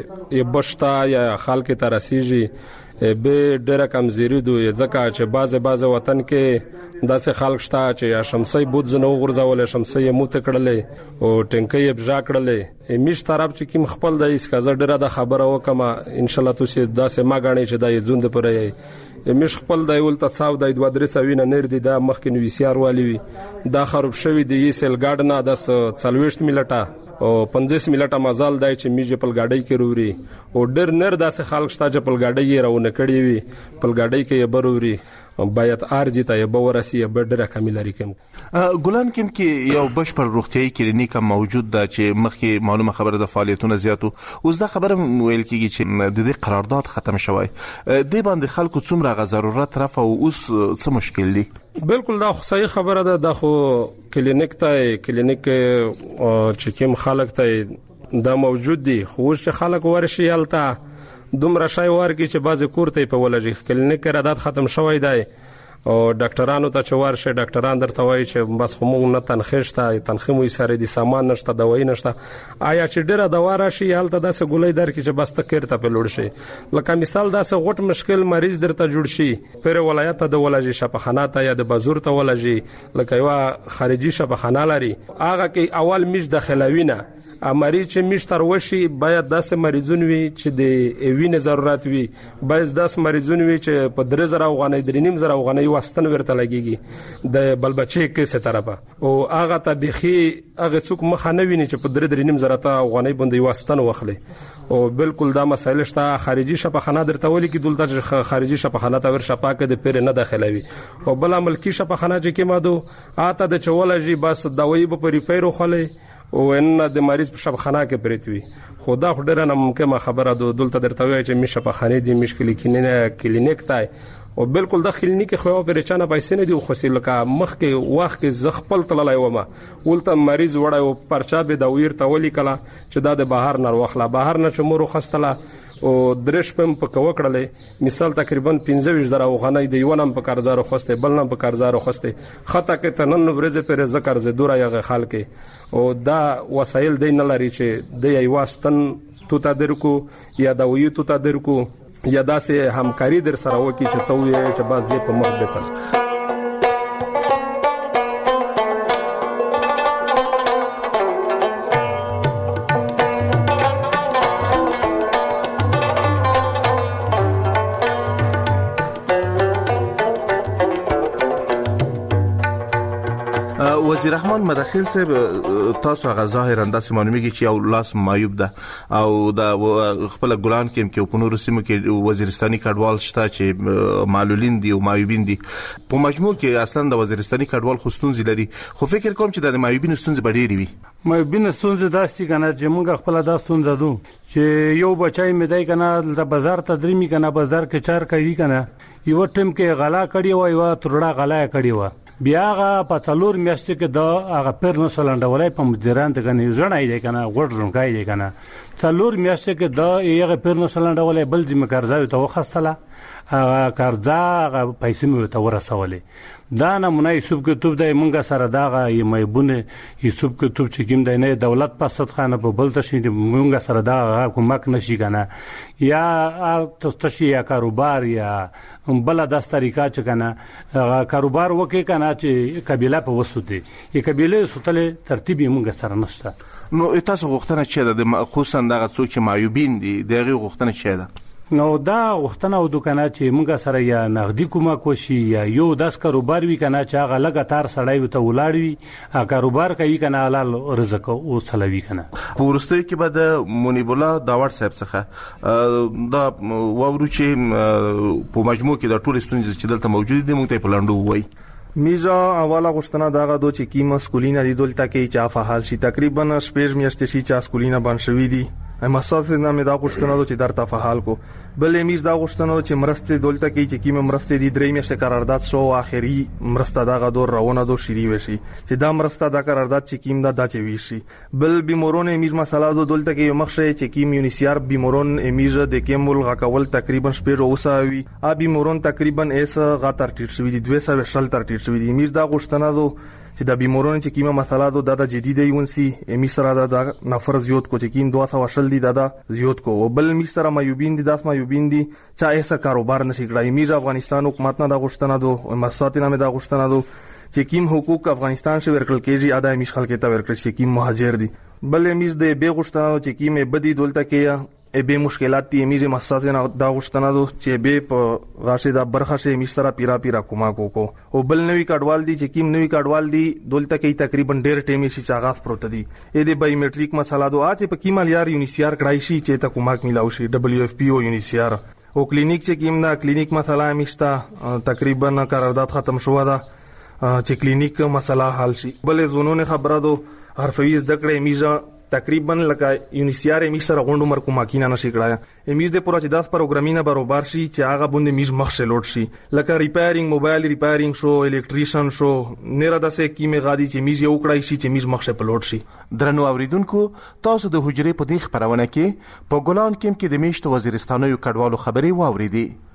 بشتا یا خلک ته رسیږي به ډېر کمزوري دوی ځکه چې بعضه وطن کې داسې خلک شته چې شمسي بود زنه غورځول شمسي موت کړلې او ټینکې بجا کړلې میش طرف چې کیم خپل د اس کزه ډېر د خبره وکما ان شاء الله تاسو داسې ما غاڼې چې د زوند پرې میش خپل د ول ته څاو د 2-3 وینه نیر دي د مخکې وی سی آر والی وی دا خراب شوی دی سیل ګارډنا د 40 ملټه او 50 ملټه مزال دی چې میج په ګاډۍ کې روري او ډېر نر داسې خلک شته چې په ګاډۍ یې راونه کړی وي په ګاډۍ کې یې بروري باید ارزي ته یې بورسي به ډېر کمیلاري کوم. ګلان کې یو بشپړ روغتيایي کلینیک موجود ده چې مخکې معلومه خبره د فعالیتونو زیاتو اوس دا خبره ویل کیږي چې د دې قرارداد ختم شوی دی باندې خلکو څومره غو ضرورت رفع او اوس څه مشکل دي؟ بالکل دا صحیح خبره ده د خو کلینیک چې کوم خلک ته دا موجود دي خو چې خلک ورشي یالته دومره شای ورکی چې بعضی کورته په ولجی کلینیک قرارداد ختم شوی دی او ډاکټرانو ته چوار شي ډاکټران درته وایي چې بس موږ نه تنخښت تنخې مو سره دي سامان نشته دوايي نشته آیا چې ډیره دوا راشي حالت داسې ګولې در کې چې بس تکیر ته په لوړ شي لکه مثال داسې غټ مشکل مریض درته جوړ شي پر ولایت ته د ولاجي شفاخانه ته یا د بازور ته ولاجي لکه یو خارجي شفاخانه لري هغه کې اول میش داخلوي نه مریض چې میش تر وشي باید داسې مریضون وي چې د وینې ضرورت وي باید داسې مریضون وي چې په 3000 افغانۍ 3000 افغانۍ واستن ورته لګيږي د بلبچې کې څه طرفه او هغه ته بيخي هغه څوک مخ نه ویني چې په 3000 افغانۍ باندې واستن وخلي او بالکل دا مسایل شته خارجي شفاخانه درته ولي کې دلته خارجي شفاخانه ته ور شپاکه د پیر نه داخلوي او بل ملکی شفاخانه چې کې مادو آتا د چولجی بس دوايي په ریپیرو خلې او ان د مریض په شفاخانه کې پریتوي خدا خډره نه ممکنه خبره دلته درته وایي چې می شفاخانه دي مشکل کلینیک تای او بالکل د کلینیک خو په رچانه پیسې نه دی خو سیلکه مخ کې وخت کې زخپل تللای ومه ولته مریض وړای او پرچا به د ویر تولی کلا چې د بهر نه واخلا بهر نه چې مور خستله او درش پم په کوکړلې مثال تقریبا 15000 افغانۍ د یو نام په قرضارو خوسته بل نام په قرضارو خوسته خطا کې تنن ورځ پر ذکر ز دوره یغه خال کې او دا وسایل دین لري چې د یو واستن تو تا درکو یا دا وی تو تا درکو یا داسې همکاري در سره وکړي چې ته وې چې بس په مخ به وزیر رحمان مداخل صاحب تاسو هغه ظاهرا د سیمانومیږي چې یو لاس معیوب ده او د خپل ګلان کې په نورو سیمو کې وزیرستاني کډوال شته چې معلولین دي او معیوبین دي په مجموع کې اصلا د وزیرستاني کډوال خصوصي لري خو فکر کوم چې د معیوبین ستونزې ډېرې وي معیوبین ستونزې داسې کنه چې موږ خپل دا ستونزه دو چې یو بچای مې دای کنه د بازار تدریمي کنه بازار کې چار کوي کنه یو ټیم کې غلا کړی و یو ترړه غلا کړی و بیا هغه په تلور میاشتې کې دا هغه پر نه سلنډولای په مدیران ته کنه ځړای دی کنه غوړ رونکای دی کنه تلور میاشتې کې دا هغه پر نه سلنډولای بل دې مکرځاوي ته وخصله هغه قرضا هغه پیسې مې ته ورسولې دا نمونه یوسف کتب د مونږه سره داغه یمېبونه یوسف کتب چې کوم د نه دولت پسد خانه په بل تشي مونږه سره دا کومک نشي کنه یا تشي یا کاروبار یا بل د طریقہ چې کنه کاروبار وکي کنه چې قبيله په وسوتي ی قبيله سوتله ترتیب مونږه سره نشته نو تاسو غوښتنه چي د خصوصا دغه څوک چې معیوبین دي دغه غوښتنه چي ده نو دا وختونه او دکانه چې موږ سره یا نغدي کومک وشي یا یو داس کاروبار وی کنه چې هغه لګاتار سړی وته ولاړوي کاروبار کوي کنه حلال رزق او سلوي کنه ورسته کې بعد منیب الله داور صاحب څخه دا وورو چې په مجموع کې د ټول ستونزې چې دلته موجود دي موږ ته پلاندو وای میزا اوله غشتنه دغه دو چې کیمه سکولینا دی دلته کې چا فعال شي تقریبا شپږ میاشتې شي چا سکولینا باندې شوې دي مسافر نامه دا غشتنه چې درته فعال کو بل میز دا غشتنه چې مرسته دلته کې چې کیمه مرسته دی درې میاشتې قرارداد شو اخري مرسته دغه دور روانه دو شری وشي چې دا مرسته دا قرارداد چې کیم دا چې ویشي بل بیمورون میز مسله دلته کې مخشه چې کیم یونیسیار بیمورون میز د کیمول غکول تقریبا شپږ اوساوي ا بیمورون تقریبا اس غاتر ټیټ شوی دي 200 شل تر ټیټ شوی دي میز دا غشتنه دو چې د بیمورونو چې کیمه مسله دو د جدید یونسي امی سره د نفر زیات کو چې کیم 200 شل دي د زیات کو بل می سره مایوبین دي داس مایوبین دي چا ایسا کاروبار نشي کړای میز افغانستان حکومت نه د غشتنه دو مسات نه د غشتنه دو چې کیم حقوق افغانستان شو ورکل کېږي ادا میش خلک ته ورکل شي کیم مهاجر دي بل میز د به غشتنه چې کیم بدی دولته کې به مشکلات دي میز مسات نه دا غشتنه دو چې به په غاشه د برخه شي می سره پیرا کوما کو او بل نوې کډوال دي چې کیم نوې کډوال دي دولته کې تقریبا ډېر ټیمي شي چاغاس پروت دي اې د بایومټریک مسله دو اته په کیمال یار یونیسیار کړای شي چې ته کومک ملاو شي دبليو اف پی او یونیسیار او کلینیک چې کیم نه کلینیک مسله میشتا تقریبا قرارداد ختم شو دا چې کلینیک مسله حل شي بل زونونه خبره دو حرفوي زدکړې میزه تقریبا لکه یونیسیار میز سره غونډو مر کوماکینا نشي کړای میز د پورا چې 10 پروګرامینه برابر شي چې هغه باندې میز مخشه لوټ شي لکه ریپیرینګ موبایل ریپیرینګ شو الکتریشن شو نره داسې کیمه غادي چې میز یو کړای شي چې میز مخشه پلوټ شي درنو اوریدونکو تاسو د حجرې په دې خبرونه کې په ګلان کې د میشت وزیرستانو کډوالو خبري واوریدي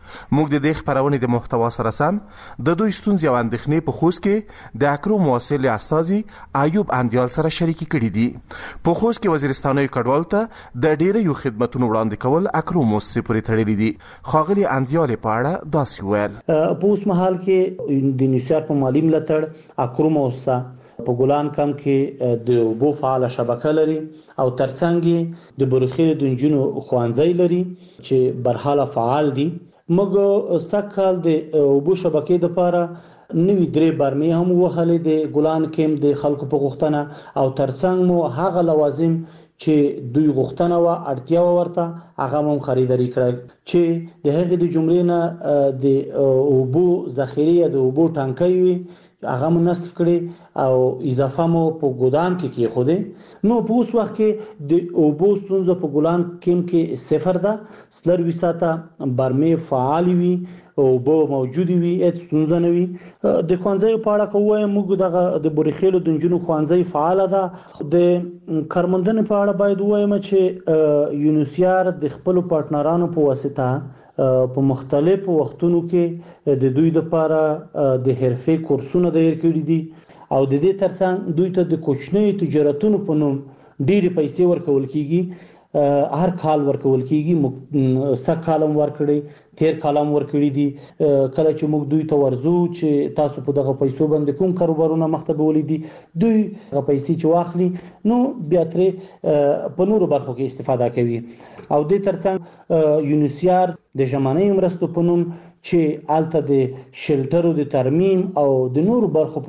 موږ د دې خبرونې د محتوا سره سم د دوی ستونزې او اندېښنې په خوست کې د اکرو مواصل استازي ایوب اندیال سره شریکي کړي دي. په خوست کې وزیرستاني کډوال ته د ډیرو خدماتونو وړاندې کول اکرو مؤسسې پورې تړلي دي. خاغلی اندیال په اړه داسې ویل. په اوس مهال کې د یونیسیار په مالی ملاتړ اکرو مؤسسه په ګلان کم کې د اوبو فعال شبکه لري او ترڅنګ د برخیل د نجونو خوانځي لري چې برحاله فعال دي. موږ سکهال د اوبو شبکې د لپاره نوې درې برمې هم وهلې د ګلان کم د خلکو په غوښتنه او ترڅنګ مو هغه لوازم چې دوی غوښتنه و اړتیا ورته هغه هم خریداري کړه چې د هغې د جملې نه د اوبو ذخیره د اوبو ټانکۍ وي هغه مو نصب کړي او اضافه مو په ګودام کې خوده. نو په اوس وخت کې د اوبو ستونزه په ګلان کې صفر ده. سلر وساته برمې فعال وي او اوبو موجود وي هیڅ ستونزه نه وي. د خوانځي په اړه کوم موږ د برخیلو د نجونو خوانځي فعال ده. د کارمندانو په اړه باید وایم چې یونیسیار د خپل پارتنرانو په واسطه په مختلفو وختونو کې د دوی لپاره د حرفي کورسونه دایر کړي دي او د دې ترڅنګ دوی ته د کوچنی تجارتونو په نوم ډېری پیسې ورکول کیږي. هر کال ورکول کیږي. سږ کالم ورکړي، تیر کالم ورکړي دي. کله چې موږ دوی ته ورزو چې تاسو په دغه پیسو باندې کوم کاروبارونه مخته بولې دي دوی هغه پیسې چې واخلي نو بیا ترې په نورو برخو کې استفاده کوي. او د ترڅنګ یونیسیار د ژمنۍ مرستو په نوم چې الته د شلټرو د ترمیم او د نورو برخو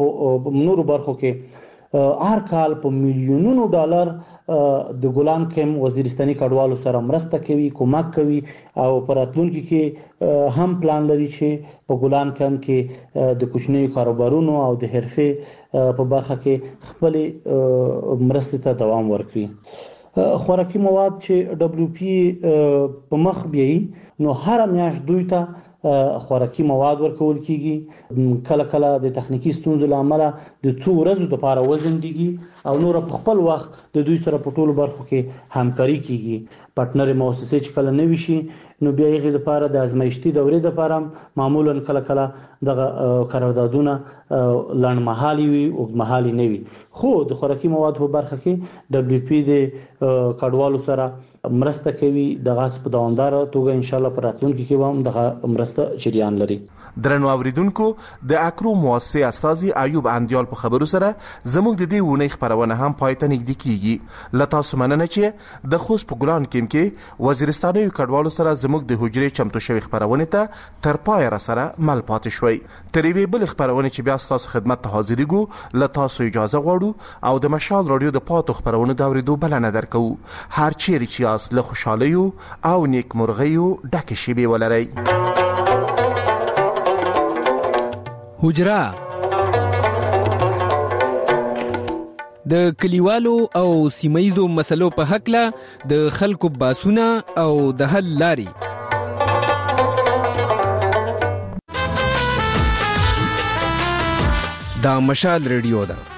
کې هر کال په میلیونونو ډالر د ګلان کم وزیرستاني کډوالو سره مرسته کوي، کومک کوي او پراتلونکو کې هم پلان لري چې په ګلان کم کې د کوچني کاروبارونو او د حرفه په برخه کې خپل مرستې ته دوام ورکړي. خوراکي مواد چې دبليو پی په مخ بیاي نو هر میاشت دوی ته خوراکي مواد ورکول کیږي. کله کله د تخنیکی ستونزو لامل د څو ورځو لپاره وزن دیږي او نور په خپل وخت د دوی سره په ټولو برخو کې همکاري کیږي. پارتنر مؤسسې چې کله نوي شي نو بیا یې لپاره د ازمایښتي دورې لپاره معمولا کله کله د قراردادونه لړمحالي وي او محلي نه وي. خو د خوراکي مواد په برخه کې دبليو پی د کډوالو سره مرسته کوي. د غاس په دوامدار توګه ان شاء الله پر راتلونکي کې هم د مرسته چریان لري. درنو اوریدونکو د اکرو مؤسسې استازي ایوب اندیال په خبرو سره زموږ د دې ونې خبرونه هم پایته نږدې کیږي. لته تاسو مننه چې د خوست په ګلان کې وزیرستاني کډوالو سره زموږ د حجرې چمتو شوی خبرونه ته تر پای را سره مل پاتې شوي. ترې بل خبرونه چې بیا تاسو خدمت ته حاضرېږو لته تاسو اجازه غواړو او د مشال رادیو د پاتو خبرونه دا ورېدو بلنه درکو. هر چیرې چې اس له خوشالیو او نیک مرغیو ډکه شي به ولري. حجره د کلیوالو او سیمایزو مسلو په حق له د خلکو باسونه او د حل لاري. دا مشال ریډیو ده.